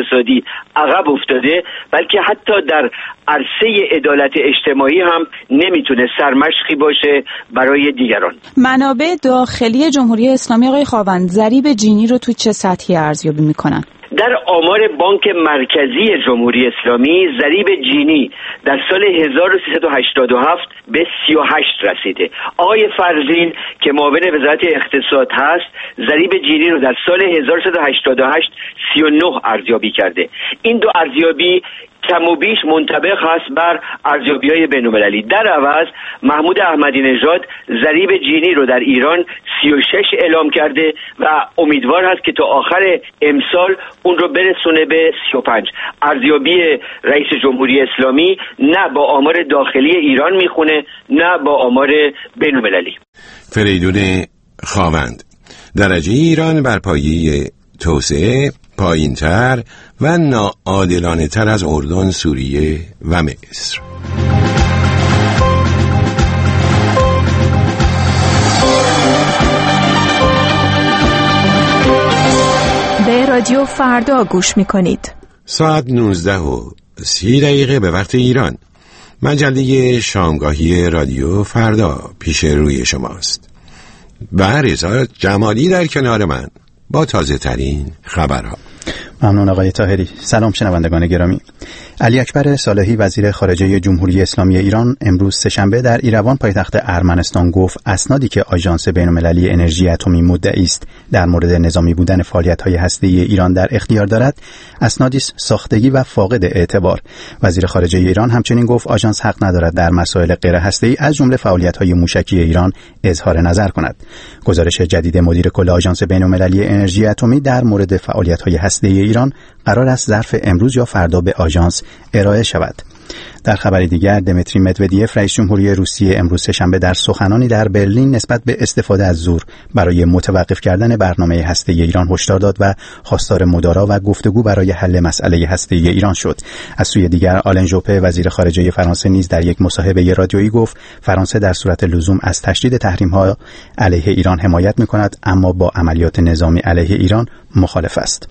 عقب افتاده، بلکه حتی در عرصه عدالت اجتماعی هم نمیتونه سرمشقی باشه برای دیگران. منابع داخلی جمهوری اسلامی آقای خاوند ضریب جینی رو تو چه سطحی ارزیابی میکنن؟ در آمار بانک مرکزی جمهوری اسلامی ضریب جینی در سال هزار و سیصد و هشتاد و هفت به سی و هشت رسیده. آقای فرزین که معاون وزارت اقتصاد هست ضریب جینی رو در سال هزار و سیصد و هشتاد و هشت سی و نه ارزیابی کرده. این دو ارزیابی کم و بیش منطبق هست بر ارزیابی‌های بین‌المللی. در عوض محمود احمدی نژاد ضریب جینی رو در ایران سی و شش اعلام کرده و امیدوار هست که تا آخر امسال اون رو برسونه به سی و پنج. ارزیابی رئیس جمهوری اسلامی نه با آمار داخلی ایران میخونه نه با آمار بین‌المللی. فریدون خاوند: درجه ایران بر پایه توسعه پایین‌تر و ناعادلانه تر از اردن، سوریه و مصر. به رادیو فردا گوش می‌کنید. ساعت نوزده و سی دقیقه به وقت ایران. مجله شامگاهی رادیو فردا پیش روی شماست. و رضا جمالی در کنار من با تازه ترین خبرها. ممنون آقای طاهری. سلام شنوندگان گرامی. علی اکبر صالحی وزیر خارجه جمهوری اسلامی ایران امروز سه‌شنبه در ایروان پایتخت ارمنستان گفت اسنادی که آژانس بین‌المللی انرژی اتمی مدعی است در مورد نظامی بودن فعالیت‌های هسته‌ای ایران در اختیار دارد اسنادی ساختگی و فاقد اعتبار. وزیر خارجه ایران همچنین گفت آژانس حق ندارد در مسائل غیر هسته‌ای از جمله فعالیت‌های موشکی ایران اظهار نظر کند. گزارش جدید مدیر کل آژانس بین‌المللی انرژی اتمی در مورد فعالیت‌های هسته‌ای ایران قرار است ظرف امروز یا فردا به آژانس ارائه شود. در خبری دیگر دمیتری مدودیف رئیس جمهوری روسیه امروز سه‌شنبه در سخنانی در برلین نسبت به استفاده از زور برای متوقف کردن برنامه هسته‌ای ایران هشدار داد و خواستار مدارا و گفتگو برای حل مسئله هسته‌ای ایران شد. از سوی دیگر آلن ژوپه وزیر خارجه فرانسه نیز در یک مصاحبه رادیویی گفت فرانسه در صورت لزوم از تشدید تحریم‌ها علیه ایران حمایت می‌کند اما با عملیات نظامی علیه ایران مخالف است.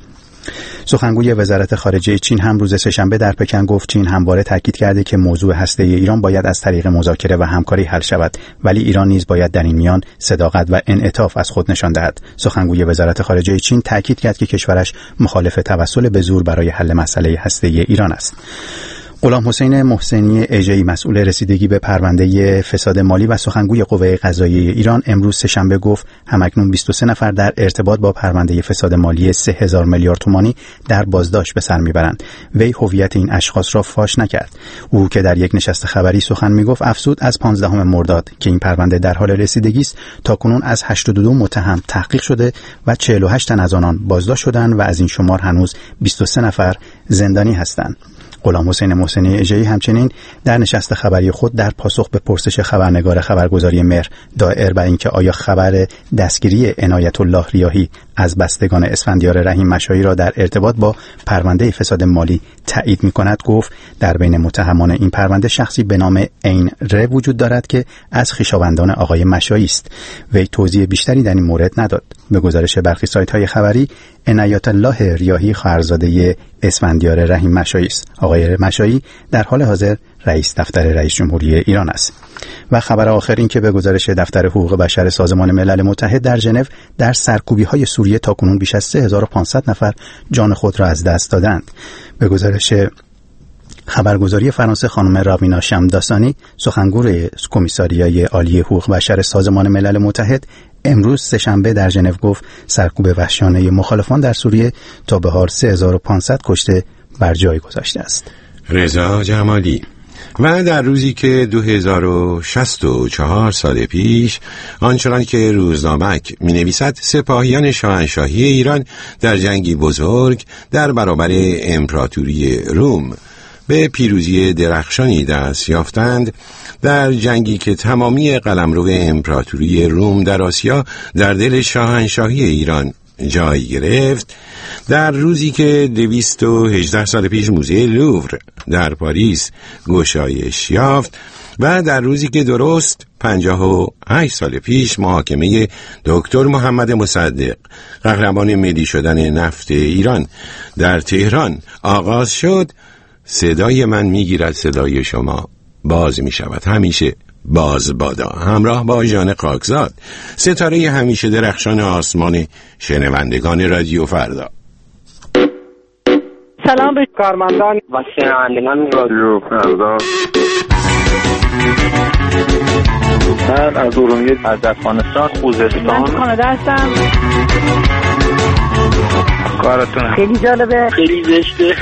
سخنگوی وزارت خارجه چین هم روز سه‌شنبه در پکن گفت چین همواره تاکید کرده که موضوع هسته‌ای ایران باید از طریق مذاکره و همکاری حل شود، ولی ایران نیز باید در این میان صداقت و انعطاف از خود نشان دهد. سخنگوی وزارت خارجه چین تاکید کرد که کشورش مخالف توسل به زور برای حل مسئله هسته‌ای ایران است. غلام حسین محسنی اژه‌ای مسئول رسیدگی به پرونده فساد مالی و سخنگوی قوه قضاییه ایران امروز سه‌شنبه گفت همکنون بیست و سه نفر در ارتباط با پرونده فساد مالی سه هزار میلیارد تومانی در بازداشت به سر میبرند. وی هویت این اشخاص را فاش نکرد. او که در یک نشست خبری سخن میگفت افزود از پانزدهم مرداد که این پرونده در حال رسیدگی است تاکنون از هشتاد و دو متهم تحقیق شده و چهل و هشت تن از آنان بازداشت شدند و از این شمار هنوز بیست و سه نفر زندانی هستند. غلام حسین محسنی اژه‌ای همچنین در نشست خبری خود در پاسخ به پرسش خبرنگار خبرگزاری مهر دائر بر اینکه آیا خبر دستگیری عنایت الله ریاحی از بستگان اسفندیار رحیم مشایی را در ارتباط با پرونده فساد مالی تایید می‌کند گفت در بین متهمان این پرونده شخصی به نام عین ر وجود دارد که از خویشاوندان آقای مشایی است. وی توضیح بیشتری در این مورد نداد. به گزارش برخی سایت‌های خبری عنایت الله ریاحی خواهرزاده اسفندیار رحیم مشایی است. آقای مشایی در حال حاضر رئیس دفتر رئیس جمهوری ایران است. و خبر آخر این که به گزارش دفتر حقوق بشر سازمان ملل متحد در ژنو در سرکوبی‌های سوریه تاکنون بیش از سه هزار و پانصد نفر جان خود را از دست دادند. به گزارش خبرگزاری فرانسه خانم راوینا شمداسانی سخنگوی کمیساریای عالی حقوق بشر سازمان ملل متحد امروز سه‌شنبه در ژنو گفت سرکوب وحشیانه مخالفان در سوریه تا به حال سه هزار و پانصد کشته بر جای گذاشته است. رضا جمالی. و در روزی که دو هزار و شصت و چهار سال پیش آنچنان که روزنامک می نویسد سپاهیان شاهنشاهی ایران در جنگی بزرگ در برابر امپراتوری روم به پیروزی درخشانی دست یافتند، در جنگی که تمامی قلمرو امپراتوری روم در آسیا در دل شاهنشاهی ایران جای گرفت در روزی که دویست و هجده سال پیش موزه لوور در پاریس گشایش یافت و در روزی که درست پنجاه و هشت سال پیش محاکمه دکتر محمد مصدق قهرمان ملی شدن نفت ایران در تهران آغاز شد، صدای من میگیرد صدای شما باز میشود، همیشه باز بادا. همراه با ژان خاکزاد، ستاره همیشه درخشان آسمان شنوندگان رادیو فردا. سلام به کارمندان و شنوندگان رادیو فردا. من از ارومیه، از افغانستان، خوزستان. من کانادا هستم. کارتون خیلی جالبه، خیلی زشته.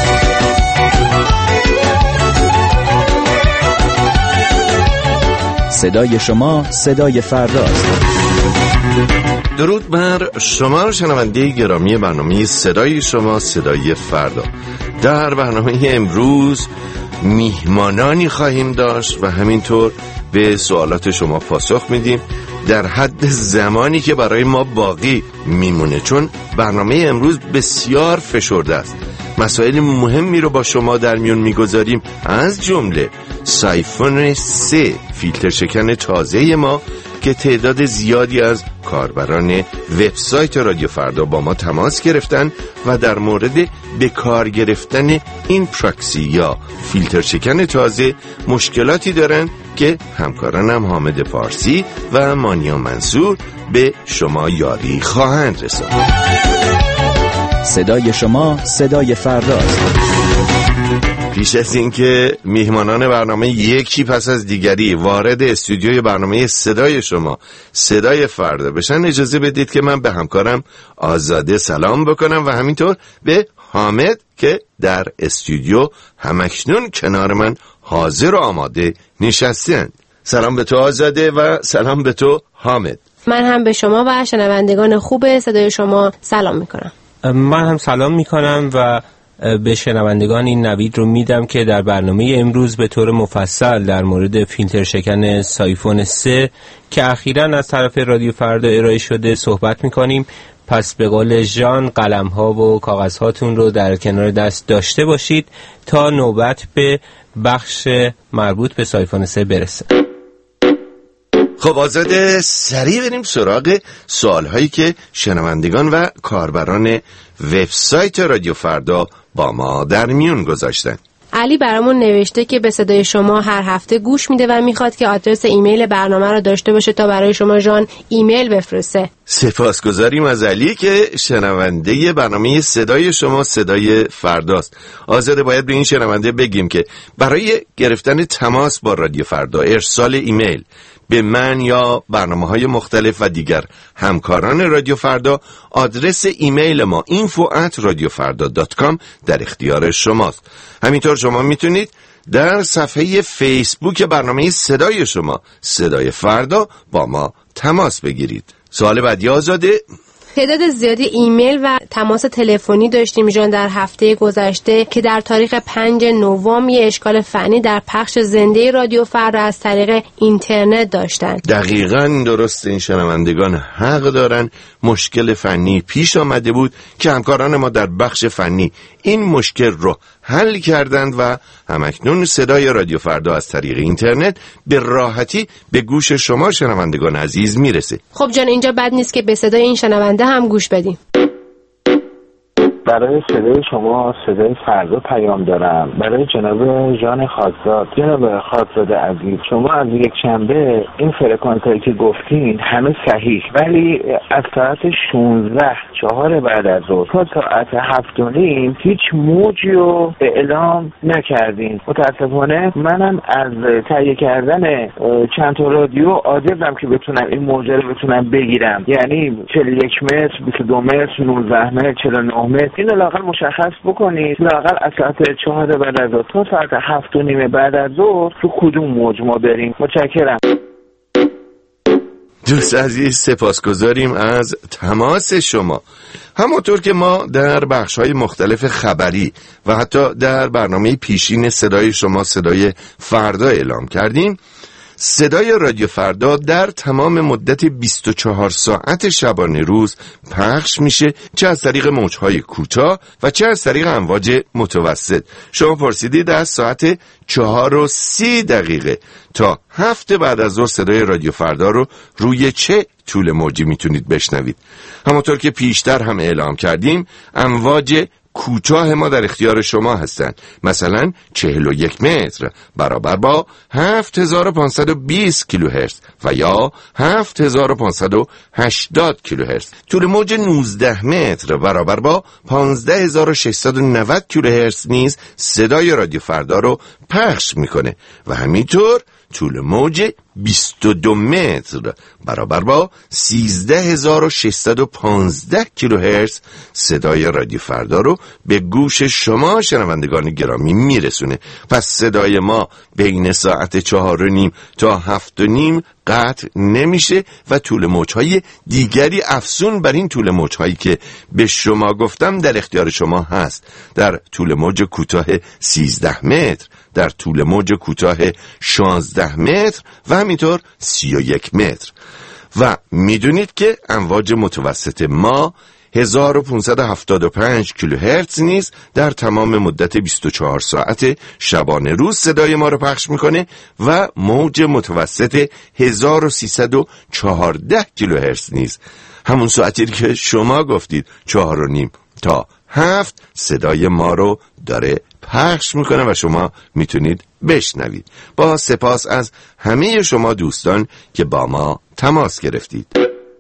صدای شما صدای فرداست. درود بر شما شنونده گرامی برنامه صدای شما صدای فردا. در برنامه امروز میهمانانی خواهیم داشت و همینطور به سوالات شما پاسخ میدیم در حد زمانی که برای ما باقی میمونه، چون برنامه امروز بسیار فشرده است. مسائل مهمی رو با شما در میون میگذاریم، از جمله سایفون سه فیلتر شکن تازه ما که تعداد زیادی از کاربران وبسایت رادیو فردا با ما تماس گرفتن و در مورد به کار گرفتن این پراکسی یا فیلتر شکن تازه مشکلاتی دارن که همکارانم حامد پارسی و مانیا منصور به شما یاری خواهند رساند. صدای شما صدای فرداست. پیش از اینکه میهمانان برنامه یکی پس از دیگری وارد استودیوی برنامه صدای شما صدای فردا بشن، اجازه بدید که من به همکارم آزاده سلام بکنم و همینطور به حامد که در استودیو همکنون کنار من حاضر و آماده نشستند. سلام به تو آزاده و سلام به تو حامد. من هم به شما و شنوندگان خوب صدای شما سلام میکنم. من هم سلام میکنم و به شنوندگان این نوید رو میدم که در برنامه امروز به طور مفصل در مورد فیلتر شکن سایفون سه که اخیراً از طرف رادیو فردا ارائه شده صحبت میکنیم. پس به قول ژان قلم ها و کاغذ هاتون رو در کنار دست داشته باشید تا نوبت به بخش مربوط به سایفون سه برسه. خب آزاده، سریع بریم سراغ سوالهایی که شنوندگان و کاربران وبسایت رادیو فردا با ما در میون گذاشتن. علی برامون نوشته که به صدای شما هر هفته گوش میده و میخواد که آدرس ایمیل برنامه رو داشته باشه تا برای شما ژان ایمیل بفرسته. سپاسگزاریم از علی که شنونده برنامه صدای شما صدای فرداست. آزاده، باید به این شنونده بگیم که برای گرفتن تماس با رادیو فردا، ارسال ایمیل به من یا برنامه‌های مختلف و دیگر همکاران رادیو فردا، آدرس ایمیل ما اینفو ات رادیو فردا دات کام در اختیار شماست. همینطور شما میتونید در صفحه فیسبوک برنامه صدای شما صدای فردا با ما تماس بگیرید. سوال بعدی آزاده. تعداد زیادی ایمیل و تماس تلفنی داشتیم ژان در هفته گذشته که در تاریخ پنج نوامبر یه اشکال فنی در پخش زنده رادیو فردا از طریق اینترنت داشتن. دقیقاً درست، این شنوندگان حق دارن. مشکل فنی پیش آمده بود که همکاران ما در بخش فنی این مشکل رو حل کردند و همکنون صدای رادیو فردا از طریق اینترنت به راحتی به گوش شما شنوندگان عزیز میرسه. خب جان، اینجا بد نیست که به صدای این شنونده هم گوش بدیم. برای صدای شما صدای فردا پیام دارم، برای جناب ژان خاکزاد. جناب خاکزاد عزیز، شما از یک شنبه این فرکانسایی که گفتین همه صحیح، ولی از ساعت شانزده چهار بعد از ظهر تا ساعت هفت و نیم هیچ موجی رو اعلام نکردین. متاسفانه منم از تهیه کردن چند تا رادیو عاجزم که بتونم این موج رو بتونم بگیرم، یعنی چهل و یک متر، بیست و دو متر، نوزده متر، چهل و نه متر. این لااقل مشخص بکنید لااقل از ساعت چهار بعد از ظهر تا ساعت هفت و نیم بعد از ظهر تو کدوم موج ما بریم. متشکرم. دوست عزیز، سپاسگزاریم از تماس شما. همونطور که ما در بخش‌های مختلف خبری و حتی در برنامه پیشین صدای شما صدای فردا اعلام کردیم، صدای رادیو فردا در تمام مدت بیست و چهار ساعت شبانه روز پخش میشه، چه از طریق موجهای کوتاه و چه از طریق امواج متوسط. شما پرسیدید از ساعت چهار و سی دقیقه تا هفت بعد از ظهر صدای رادیو فردا رو روی چه طول موجی میتونید بشنوید. همونطور که پیشتر هم اعلام کردیم، امواج کوتاه ما در اختیار شما هستند. مثلا چهل و یک متر برابر با هفت هزار و پانصد و بیست کیلوهرتز و یا هفت هزار و پانصد و هشتاد کیلوهرتز. طول موج نوزده متر برابر با پانزده هزار و ششصد و نود کیلوهرتز نیز صدای رادیو فردا رو پخش میکنه و همینطور طول موج بیست و دو متر برابر با سیزده هزار و ششصد و پانزده کیلوهرتز صدای رادیو فردا رو به گوش شما شنوندگان گرامی میرسونه. پس صدای ما بین ساعت چهار و نیم تا هفت و نیم قطع نمیشه و طول موجهای دیگری افزون بر این طول موجهایی که به شما گفتم در اختیار شما هست. در طول موج کوتاه سیزده متر، در طول موج کوتاه شانزده متر و همینطور سی و یک متر. و میدونید که امواج متوسط ما هزار و پانصد و هفتاد و پنج کیلوهرتز نیز در تمام مدت بیست و چهار ساعت شبانه روز صدای ما رو پخش میکنه و موج متوسط هزار و سیصد و چهارده کیلوهرتز نیز همون ساعتی که شما گفتید چهار و نیم تا هفت صدای ما رو داره پخش میکنه و شما میتونید بشنوید. با سپاس از همه شما دوستان که با ما تماس گرفتید.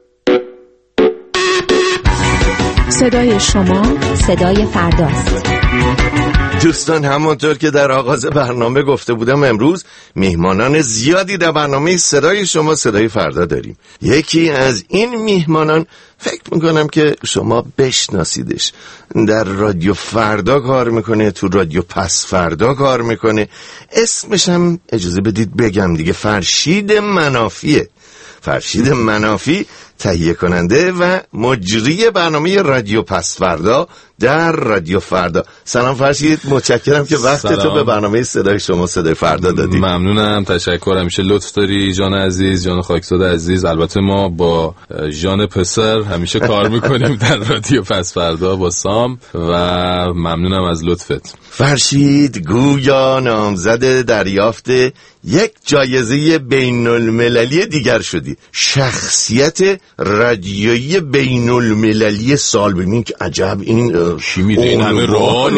صدای شما صدای فرداست. دوستان، همونطور که در آغاز برنامه گفته بودم، امروز میهمانان زیادی در برنامه صدای شما صدای فردا داریم. یکی از این میهمانان فکر میکنم که شما بشناسیدش. در رادیو فردا کار میکنه، تو رادیو پس فردا کار میکنه. اسمش هم اجازه بدید بگم دیگه، فرشید منافیه. فرشید منافی تهیه کننده و مجری برنامه رادیو پس فردا در رادیو فردا. سلام فرشید، متشکرم که وقت تو به برنامه صدای شما صدای فردا دادی. ممنونم، تشکر. همیشه لطف داری جان عزیز، جان خاکزاده عزیز. البته ما با جان پسر همیشه کار میکنیم در رادیو پس فردا با سام و ممنونم از لطفت. فرشید گویا نامزد دریافت یک جایزه بین المللی دیگر شدی، شخصیت رادیویی بین المللی سال. ببین که عجب، این چی میده این همه راه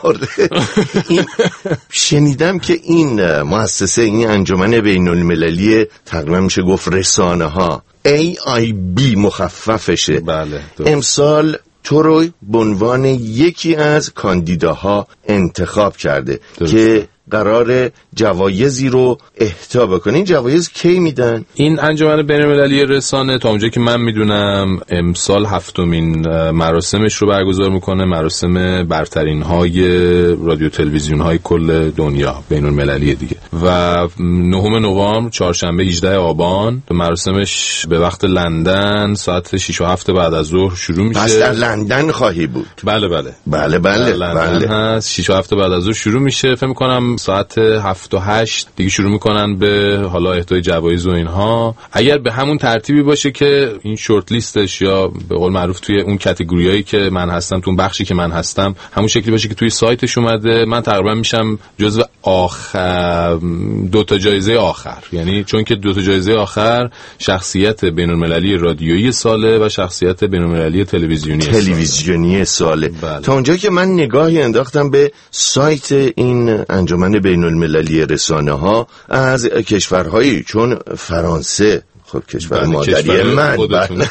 این شنیدم که این مؤسسه، این انجمن بین المللی، تقریبا میشه گفت رسانه ها، ای آی بی مخففشه. بله، امسال تو رو به عنوان یکی از کاندیداها انتخاب کرده درست. که قرار جوایزی رو اهدا بکنه. این جوایز کی میدن؟ این انجمن بین‌المللی رسانه تا اونجا که من میدونم امسال هفتمین مراسمش رو برگزار میکنه، مراسم برترین های رادیو تلویزیون های کل دنیا، بین‌المللی دیگه. و نهم نوامبر چهارشنبه هجدهم آبان مراسمش به وقت لندن ساعت شش و هفت بعد از ظهر شروع میشه. پس در لندن خواهی بود؟ بله بله بله بله لندن بله. هست. شش و هفت بعد از ظهر شروع میشه. فکر میکنم ساعت هفت و هشت دیگه شروع میکنن به حالا اهدای جوایز و اینها. اگر به همون ترتیبی باشه که این شورت لیستش یا به قول معروف توی اون کاتگوریایی که من هستم، تو اون بخشی که من هستم، همون شکلی باشه که توی سایتش اومده، من تقریبا میشم جزو آخر دو تا جایزه آخر. یعنی چون که دو تا جایزه آخر شخصیت بین‌المللی رادیویی ساله و شخصیت بین‌المللی تلویزیونی تلویزیونی ساله. بله. تا اونجا که من نگاهی انداختم به سایت این انجمن بین المللی رسانه ها، از کشورهایی چون فرانسه، خب کشور مادری من،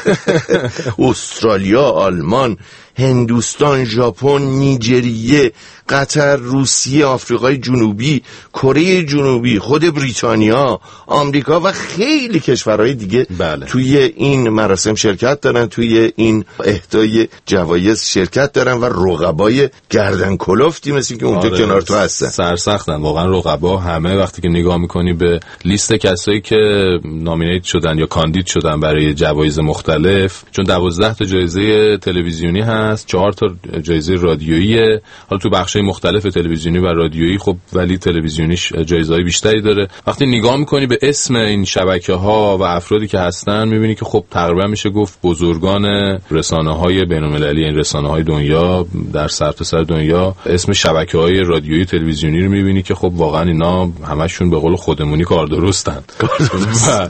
استرالیا، آلمان، هندوستان، ژاپن، نیجریه، قطر، روسیه، آفریقای جنوبی، کره جنوبی، خود بریتانیا، آمریکا و خیلی کشورهای دیگه بله. توی این مراسم شرکت دارن، توی این اهدای جوایز شرکت دارن و رقبای گردن کلفتی مثل که اونجا آره. کنار تو هستن. سرسختن واقعا رقبا همه. وقتی که نگاه میکنی به لیست کسایی که نامینیت شدن یا کاندید شدن برای جوایز مختلف، چون دوازده تا جایزه تلویزیونی هست هست، چهار تا جایزه رادیویی، حالا تو بخش‌های مختلف تلویزیونی و رادیویی، خب ولی تلویزیونیش جایزه‌های بیشتری داره. وقتی نگاه می‌کنی به اسم این شبکه‌ها و افرادی که هستن می‌بینی که خب تقریبا میشه گفت بزرگان رسانه‌های بین‌المللی، این رسانه‌های دنیا در سرتاسر دنیا، اسم شبکه‌های رادیویی تلویزیونی رو می‌بینی که خب واقعا اینا همشون به قول خودمونی کار درستن و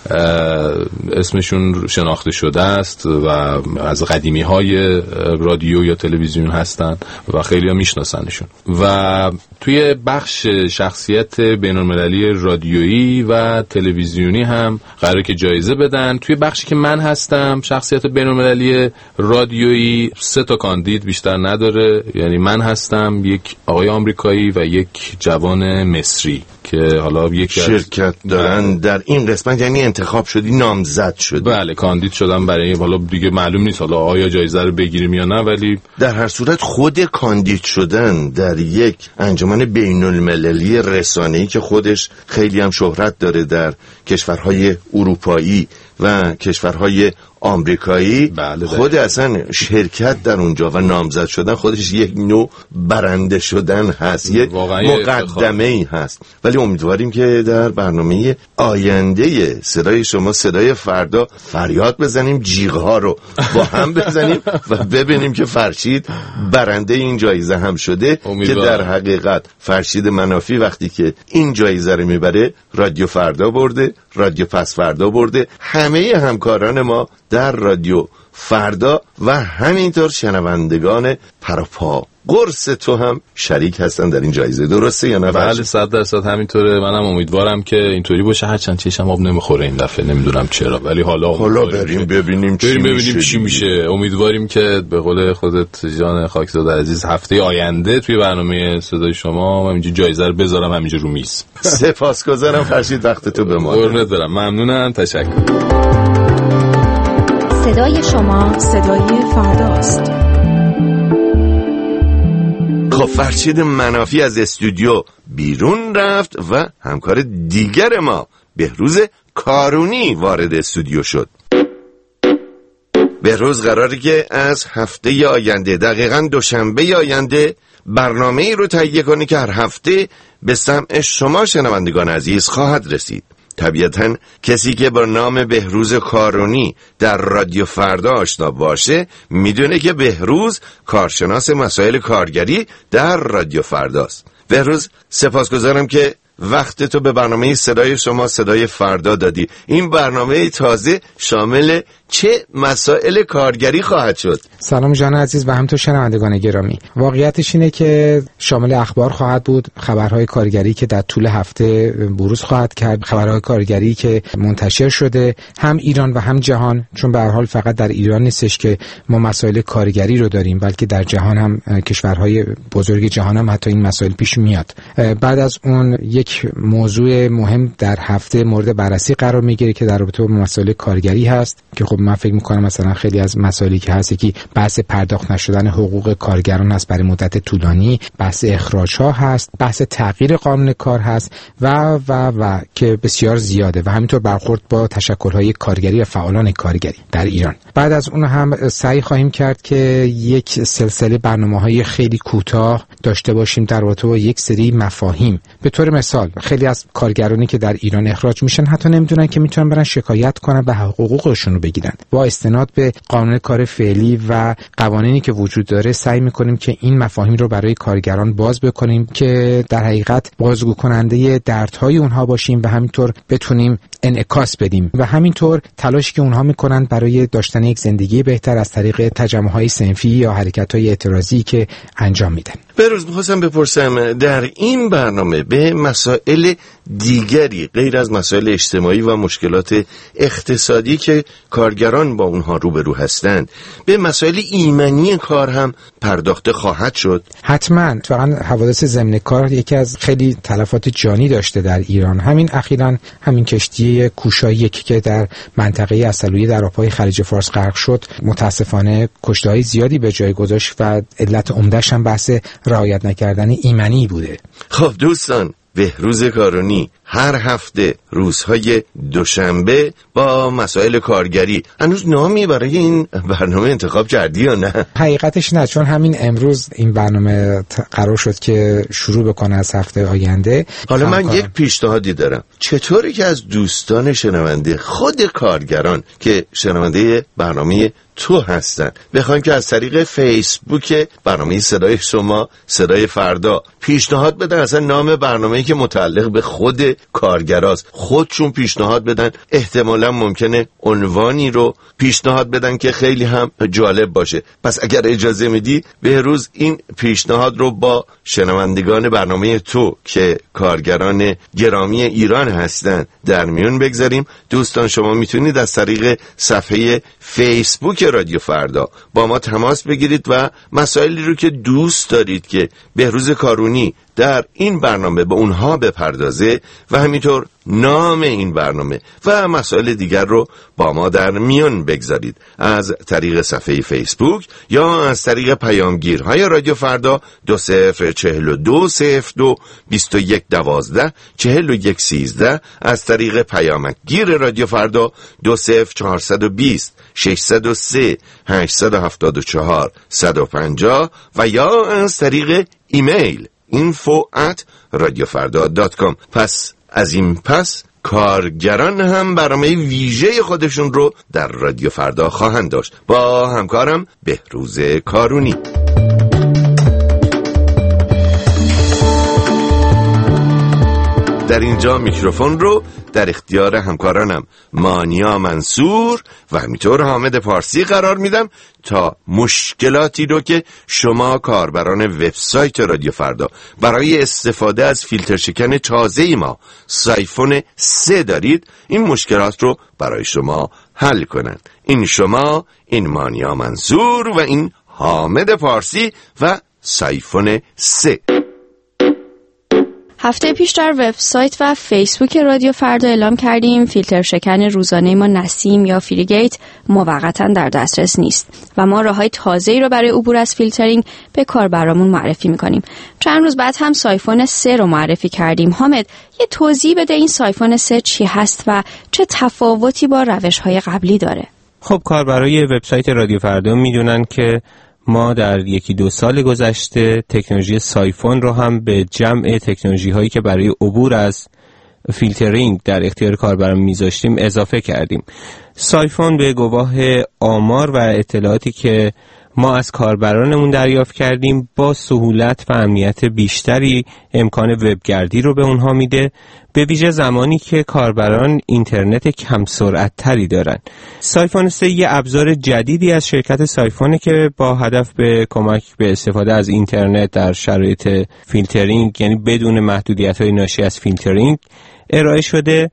اسمشون شناخته شده است و از قدیمی‌های رادیو یا تلویزیون هستن و خیلی‌ها میشناسنشون. و توی بخش شخصیت بین‌المللی رادیویی و تلویزیونی هم قراره که جایزه بدن. توی بخشی که من هستم، شخصیت بین‌المللی رادیویی، سه تا کاندید بیشتر نداره، یعنی من هستم، یک آقای آمریکایی و یک جوان مصری که حالا یک شرکت دارن در این قسمت، یعنی انتخاب شدی، نامزد شدی. بله، کاندید شدم برای، حالا دیگه معلوم نیست حالا آیا جایزه رو بگیریم یا نه، ولی در هر صورت خود کاندید شدن در یک انجمن بین‌المللی رسانه‌ای که خودش خیلی هم شهرت داره در کشورهای اروپایی و کشورهای آمریکایی، بله خود اصلا شرکت در اونجا و نامزد شدن خودش یک نوع برنده شدن هست، یک مقدمه ای هست. ولی امیدواریم که در برنامه آینده صدای شما صدای فردا فریاد بزنیم، جیغ‌ها رو با هم بزنیم و ببینیم که فرشید برنده این جایزه هم شده. که در حقیقت فرشید منافی وقتی که این جایزه رو میبره، رادیو فردا برده، رادیو پس فردا برده، همه همکاران ما در رادیو فردا و همینطور شنوندگان پراپا قرص تو هم شریک هستن در این جایزه. درسته یا نه؟ بله، صد درصد همینطوره. منم امیدوارم که اینطوری باشه، هرچند چشم آب نمیخوره این دفعه، نمیدونم چرا، ولی حالا حالا بریم ببینیم چی بریم ببینیم میشه, چی میشه. امیدواریم که به قول خودت جان خاکزاده عزیز هفته آینده توی برنامه صدای شما همینجا جایزه رو بذارم همینجا رو میز. سپاسگزارم فرشید، وقت تو به ما. قربونت برم. ممنونم، تشکر. صدای شما صدای فرداست. خب فرشید منافی از استودیو بیرون رفت و همکار دیگر ما بهروز کارونی وارد استودیو شد. بهروز قراره که از هفته آینده، دقیقاً دوشنبه آینده، برنامه ای رو تهیه کنه که هر هفته به سمع شما شنوندگان عزیز خواهد رسید. طبیعتاً کسی که با نام بهروز کارونی در رادیو فردا آشنا باشه میدونه که بهروز کارشناس مسائل کارگری در رادیو فرداست. بهروز، سپاسگزارم که وقت تو به برنامه صدای شما صدای فردا دادی. این برنامه تازه شامل چه مسائل کارگری خواهد شد؟ سلام جان عزیز و همینطور شنوندگان گرامی. واقعیتش اینه که شامل اخبار خواهد بود، خبرهای کارگری که در طول هفته بروز خواهد کرد، خبرهای کارگری که منتشر شده هم ایران و هم جهان، چون به هر حال فقط در ایران نیستش که ما مسائل کارگری رو داریم، بلکه در جهان هم، کشورهای بزرگ جهان هم حتی این مسائل پیش میاد. بعد از اون یک موضوع مهم در هفته مورد بررسی قرار میگیره که در رابطه با مسائل کارگری هست که خب من فکر میکنم مثلا خیلی از مسائلی که هست که بحث پرداخت نشدن حقوق کارگران هست برای مدت طولانی، بحث اخراج ها هست، بحث تغییر قانون کار هست و و و که بسیار زیاده و همینطور برخورد با تشکل‌های کارگری و فعالان کارگری در ایران. بعد از اون هم سعی خواهیم کرد که یک سلسله برنامه‌های خیلی کوتاه داشته باشیم در رابطه با یک سری مفاهیم. به طور مثال خیلی از کارگرانی که در ایران اخراج میشن حتی نمیدونن که میتونن برن شکایت کنن و حقوقشون رو بگیرن. با استناد به قانون کار فعلی و قوانینی که وجود داره سعی میکنیم که این مفاهیم رو برای کارگران باز بکنیم که در حقیقت بازگو کننده دردهای اونها باشیم و همینطور بتونیم انعکاس بدیم و همینطور تلاشی که اونها میکنن برای داشتن یک زندگی بهتر از طریق تجمع‌های صنفی یا حرکت‌های اعتراضی که انجام میدن. بروز می‌خواستم بپرسم در این برنامه به مسائل دیگری غیر از مسائل اجتماعی و مشکلات اقتصادی که کارگران با اونها روبرو هستند، به مسائل ایمنی کار هم پرداخته خواهد شد؟ حتما. واقعا حوادث ضمن کار یکی از خیلی تلفات جانی داشته در ایران. همین اخیراً همین کشتی کوشایی که در منطقه عسلویه در آبهای خلیج فارس غرق شد متاسفانه کشته‌های زیادی به جای گذاشت و علت عمده‌اش هم بحث رعایت نکردن ایمنی بوده. خب دوستان، بهروز کارونی هر هفته روزهای دوشنبه با مسائل کارگری. هنوز نامی برای این برنامه انتخاب کردی یا نه؟ حقیقتش نه، چون همین امروز این برنامه قرار شد که شروع بکنه از هفته آینده. حالا من یک پیشنهادی دارم. چطوری که از دوستان شنونده، خود کارگران که شنونده برنامه تو هستن، بخوایم که از طریق فیسبوک برنامه صدای شما صدای فردا پیشنهاد بدن، اصلا نام برنامه‌ای که متعلق به خود کارگراست خودشون پیشنهاد بدن. احتمالا ممکنه عنوانی رو پیشنهاد بدن که خیلی هم جالب باشه. پس اگر اجازه میدی بهروز این پیشنهاد رو با شنوندگان برنامه تو که کارگران گرامی ایران هستن در میون بگذاریم. دوستان شما میتونید از طریق صفحه فیسبوک رادیو فردا با ما تماس بگیرید و مسائلی رو که دوست دارید که بهروز کارونی در این برنامه به اونها بپردازه و همینطور نام این برنامه و مسائل دیگر رو با ما در میان بگذارید از طریق صفحه فیسبوک یا از طریق پیامگیرهای رادیو فردا دو صفر چهل و دو صفر دو بیست و یک دوازده چهل و یک سیزده، از طریق پیامگیر رادیو فردا دو صفر چهارصد و بیست ششصد و سه هشتصد و هفتاد و چهار صد و پنجاه و یا از طریق ایمیل info at radiofarda dot com. پس از این پس کارگران هم برنامه ویژه خودشون رو در رادیو فردا خواهند داشت با همکارم بهروز کارونی. در اینجا میکروفون رو در اختیار همکارانم مانیا منصور و همینطور حامد پارسی قرار میدم تا مشکلاتی رو که شما کاربران وبسایت رادیو فردا برای استفاده از فیلتر شکن تازه ما سایفون سه دارید، این مشکلات رو برای شما حل کنن. این شما، این مانیا منصور و این حامد پارسی و سایفون سه. هفته پیش در وبسایت و فیسبوک رادیو فردا اعلام کردیم فیلتر شکن روزانه ما نسیم یا فریگیت موقتا در دسترس نیست و ما راههای تازه‌ای رو برای عبور از فیلترینگ به کاربرامون معرفی می‌کنیم. چند روز بعد هم سایفون سه رو معرفی کردیم. حامد، یه توضیح بده این سایفون سه چی هست و چه تفاوتی با روش‌های قبلی داره؟ خب کاربرای وبسایت رادیو فردا میدونن که ما در یکی دو سال گذشته تکنولوژی سایفون رو هم به جمع تکنولوژی هایی که برای عبور از فیلترینگ در اختیار کاربران میذاشتیم اضافه کردیم. سایفون به گواه آمار و اطلاعاتی که ما از کاربرانمون دریافت کردیم با سهولت و امنیت بیشتری امکان وبگردی رو به اونها میده، به ویژه زمانی که کاربران اینترنت کم سرعت تری دارن. سایفون سه یه ابزار جدیدی از شرکت سایفونه که با هدف به کمک به استفاده از اینترنت در شرایط فیلترینگ، یعنی بدون محدودیت‌های ناشی از فیلترینگ ارائه شده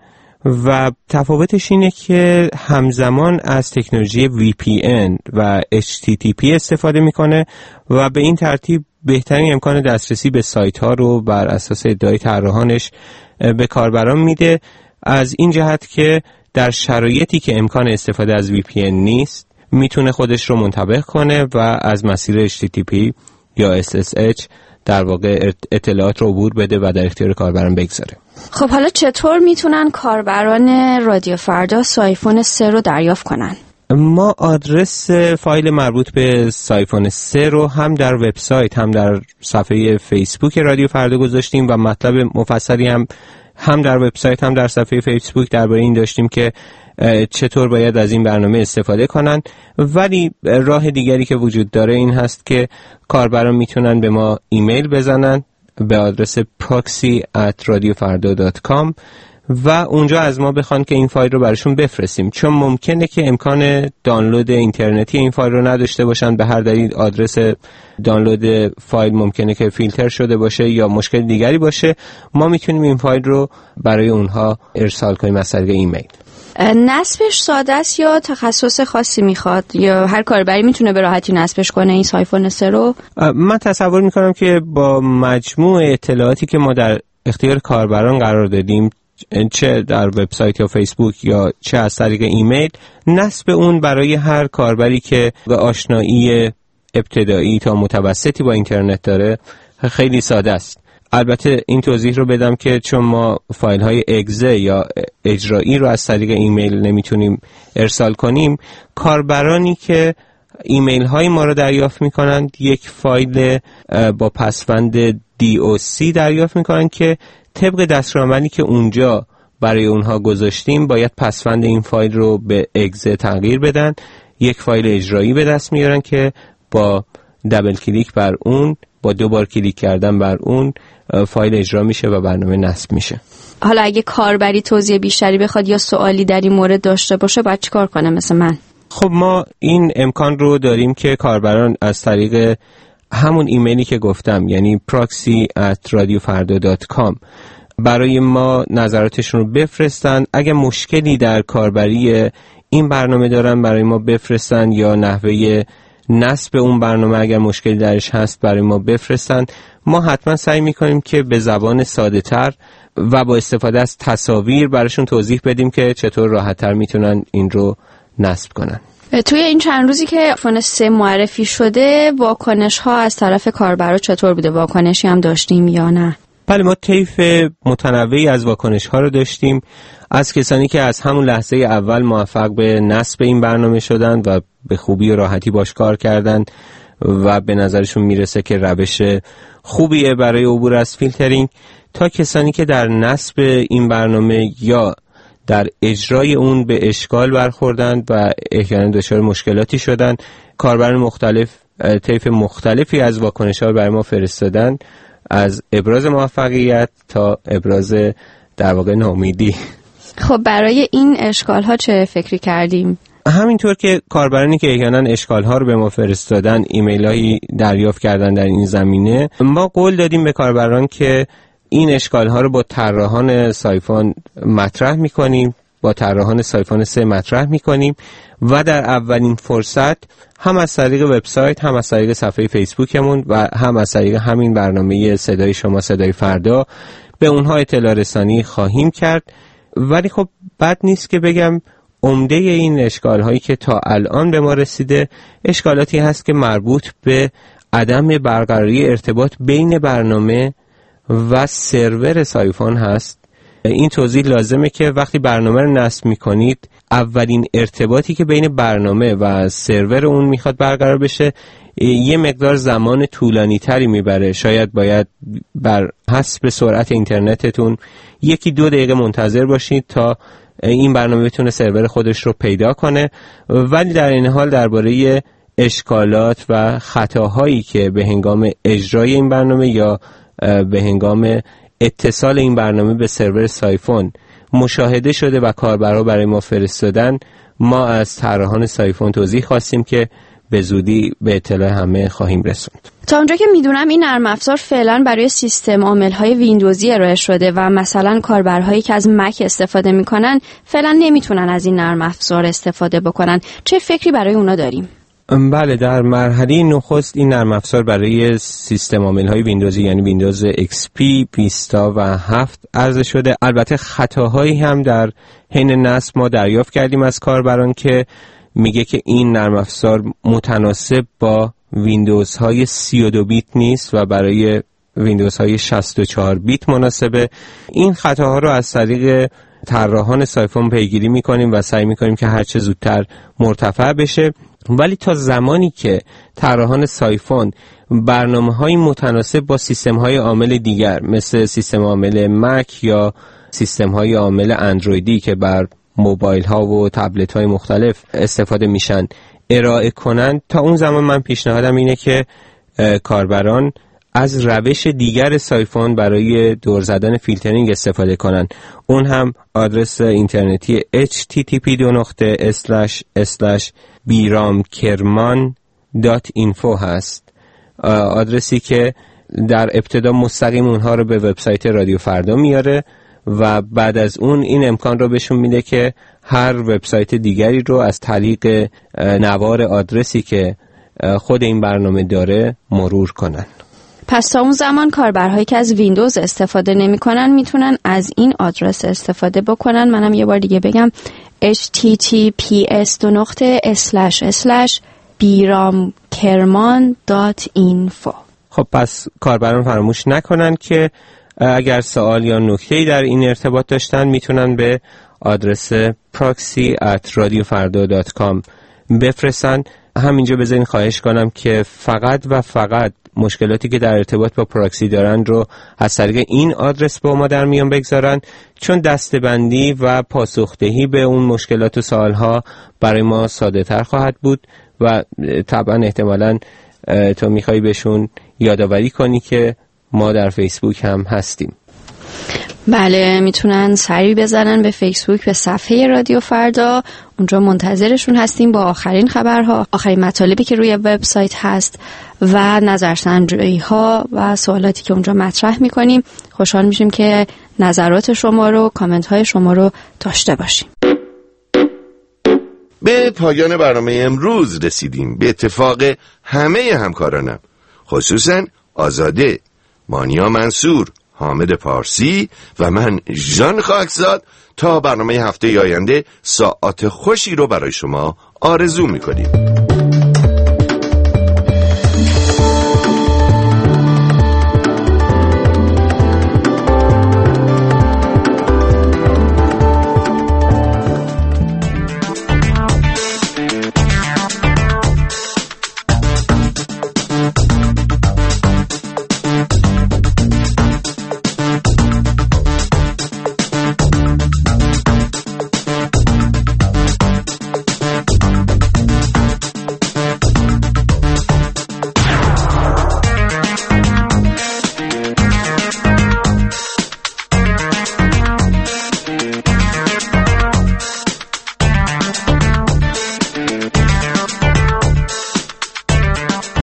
و تفاوتش اینه که همزمان از تکنولوژی وی پی ان و اچ تی تی پی استفاده میکنه و به این ترتیب بهترین امکان دسترسی به سایت ها رو بر اساس ادعای طراحانش به کاربران میده، از این جهت که در شرایطی که امکان استفاده از وی پی ان نیست میتونه خودش رو منطبق کنه و از مسیر اچ تی تی پی یا اس اس اچ در واقع اطلاعات رو عبور بده و در اختیار کاربران بگذاره. خب حالا چطور میتونن کاربران رادیو فردا سایفون سه رو دریافت کنن؟ ما آدرس فایل مربوط به سایفون سه رو هم در وبسایت هم در صفحه فیسبوک رادیو فردا گذاشتیم و مطلب مفصلی هم هم در وبسایت هم در صفحه فیسبوک درباره این داشتیم که چطور باید از این برنامه استفاده کنن. ولی راه دیگری که وجود داره این هست که کاربران میتونن به ما ایمیل بزنن به آدرس proxy at radiofarda dot com و اونجا از ما بخوان که این فایل رو براشون بفرستیم، چون ممکنه که امکان دانلود اینترنتی این فایل رو نداشته باشن، به هر دلیل آدرس دانلود فایل ممکنه که فیلتر شده باشه یا مشکل دیگری باشه. ما میتونیم این فایل رو برای اونها ارسال کنیم از طریق ایمیل. نصبش ساده است یا تخصص خاصی میخواد یا هر کاربری میتونه به راحتی نصبش کنه این سایفون سه رو؟ من تصور میکنم که با مجموع اطلاعاتی که ما در اختیار کاربران قرار دادیم، چه در وبسایت یا فیسبوک یا چه از طریق ایمیل، نصب اون برای هر کاربری که به آشنایی ابتدایی تا متوسطی با اینترنت داره خیلی ساده است. البته این توضیح رو بدم که چون ما فایل های اگزه یا اجرایی رو از طریق ایمیل نمیتونیم ارسال کنیم، کاربرانی که ایمیل های ما رو دریافت میکنند یک فایل با پسوند دی او سی دریافت میکنن که طبق دستورالعملی که اونجا برای اونها گذاشتیم باید پسوند این فایل رو به اگزه تغییر بدن، یک فایل اجرایی به دست میارن که با دبل کلیک بر اون، با دو بار کلیک کردن بر اون، فایل اجرا میشه و برنامه نصب میشه. حالا اگه کاربری توضیح بیشتری بخواد یا سوالی در این مورد داشته باشه باید چیکار کنه مثل من؟ خب ما این امکان رو داریم که کاربران از طریق همون ایمیلی که گفتم، یعنی proxy at radiofarda dot com، برای ما نظراتشون رو بفرستن. اگه مشکلی در کاربری این برنامه دارن برای ما بفرستن، یا نحوه نصب اون برنامه اگر مشکلی درش هست برای ما بفرستن. ما حتما سعی میکنیم که به زبان ساده تر و با استفاده از تصاویر براشون توضیح بدیم که چطور راحت تر میتونن این رو نصب کنن. توی این چند روزی که آیفون سه معرفی شده واکنش ها از طرف کاربرا چطور بوده؟ واکنشی هم داشتیم یا نه؟ بله، ما طیف متنوعی از واکنش ها رو داشتیم، از کسانی که از همون لحظه اول موفق به نصب این برنامه شدن و به خوبی و راحتی باش کار کردن و به نظرشون میرسه که روش خوبیه برای عبور از فیلترینگ، تا کسانی که در نصب این برنامه یا در اجرای اون به اشکال برخوردن و احیانا دچار مشکلاتی شدن. کاربران مختلف طیف مختلفی از واکنش‌ها رو برای ما فرستادن، از ابراز موفقیت تا ابراز در واقع ناامیدی. خب برای این اشکال ها چه فکری کردیم؟ همینطور که کاربرانی که احیانا اشکال ها رو به ما فرستادن ایمیل هایی دریافت کردن در این زمینه، ما قول دادیم به کاربران که این اشکال ها رو با طراحان سایفون مطرح میکنیم، با طراحان سایفون سه مطرح میکنیم و در اولین فرصت هم از طریق وبسایت، هم از طریق صفحه فیسبوکمون و هم از طریق همین برنامه صدای شما صدای فردا به اونها اطلاع رسانی خواهیم کرد. ولی خب بد نیست که بگم عمده این اشکال هایی که تا الان به ما رسیده اشکالاتی هست که مربوط به عدم برقراری ارتباط بین برنامه و سرور سایفون هست. این توضیح لازمه که وقتی برنامه رو نصب میکنید، اولین ارتباطی که بین برنامه و سرور اون میخواد برقرار بشه یه مقدار زمان طولانی تری میبره. شاید باید بر حسب سرعت اینترنتتون یکی دو دقیقه منتظر باشید تا این برنامه بتونه سرور خودش رو پیدا کنه. ولی در این حال درباره اشکالات و خطاهایی که به هنگام اجرای این برنامه یا به هنگام اتصال این برنامه به سرور سایفون مشاهده شده و کاربرا برای ما فرستادن، ما از طراحان سایفون توضیح خواستیم که به زودی به اطلاع همه خواهیم رسوند. تا اونجا که میدونم این نرم افزار فعلا برای سیستم عامل‌های ویندوزی ارائه شده و مثلا کاربرهایی که از مک استفاده میکنن فعلا نمیتونن از این نرم افزار استفاده بکنن. چه فکری برای اونا داریم؟ بله، در مرحله نخست این نرم افزار برای سیستم عامل‌های ویندوزی یعنی ویندوز ایکس پی، ویستا و هفت عرضه شده. البته خطاهایی هم در حین نصب ما دریافت کردیم از کاربران که میگه که این نرم افزار متناسب با ویندوزهای سی و دو بیت نیست و برای ویندوزهای شصت و چهار بیت مناسبه. این خطاها رو از طریق طراحان سایفون پیگیری میکنیم و سعی میکنیم که هر چه زودتر مرتفع بشه. ولی تا زمانی که طراحان سایفون برنامه‌های متناسب با سیستم‌های عامل دیگر مثل سیستم عامل مک یا سیستم‌های عامل اندرویدی که بر موبایل ها و تبلت های مختلف استفاده میشن ارائه کنند، تا اون زمان من پیشنهادم اینه که کاربران از روش دیگر سایفون برای دور زدن فیلترینگ استفاده کنند. اون هم آدرس اینترنتی اچ تی تی پی دو نقطه اسلش اسلش بیرامکرمان دات اینفو هست، آدرسی که در ابتدا مستقیم اونها رو به وبسایت رادیو فردا میاره و بعد از اون این امکان رو بهشون میده که هر وبسایت دیگری رو از طریق نوار آدرسی که خود این برنامه داره مرور کنن. پس تا اون زمان کاربرهایی که از ویندوز استفاده نمی‌کنن میتونن از این آدرس استفاده بکنن. منم یه بار دیگه بگم اچ تی تی پی اس دو نقطه اسلش اسلش بیرامکرمان دات اینفو. خب پس کاربران فراموش نکنن که اگر سوال یا نکته‌ای در این ارتباط داشتن میتونن به آدرس proxy at radio farda dot com بفرستن. همینجا بذارین خواهش کنم که فقط و فقط مشکلاتی که در ارتباط با پراکسی دارن رو از طریق این آدرس با ما در میان بگذارن، چون دسته‌بندی و پاسخدهی به اون مشکلات و سوالها برای ما ساده تر خواهد بود و طبعا احتمالاً تو میخوای بهشون یادآوری کنی که ما در فیسبوک هم هستیم. بله، میتونن سری بزنن به فیسبوک، به صفحه رادیو فردا. اونجا منتظرشون هستیم با آخرین خبرها، آخرین مطالبی که روی وبسایت هست و نظرسنجی ها و سوالاتی که اونجا مطرح میکنیم. خوشحال میشیم که نظرات شما رو، کامنت های شما رو داشته باشیم. به پایان برنامه امروز رسیدیم. به اتفاق همه همکارانم، خصوصا آزاده، مانیا منصور، حامد پارسی و من ژان خاکزاد، تا برنامه هفته آینده ساعات خوشی رو برای شما آرزو میکنیم.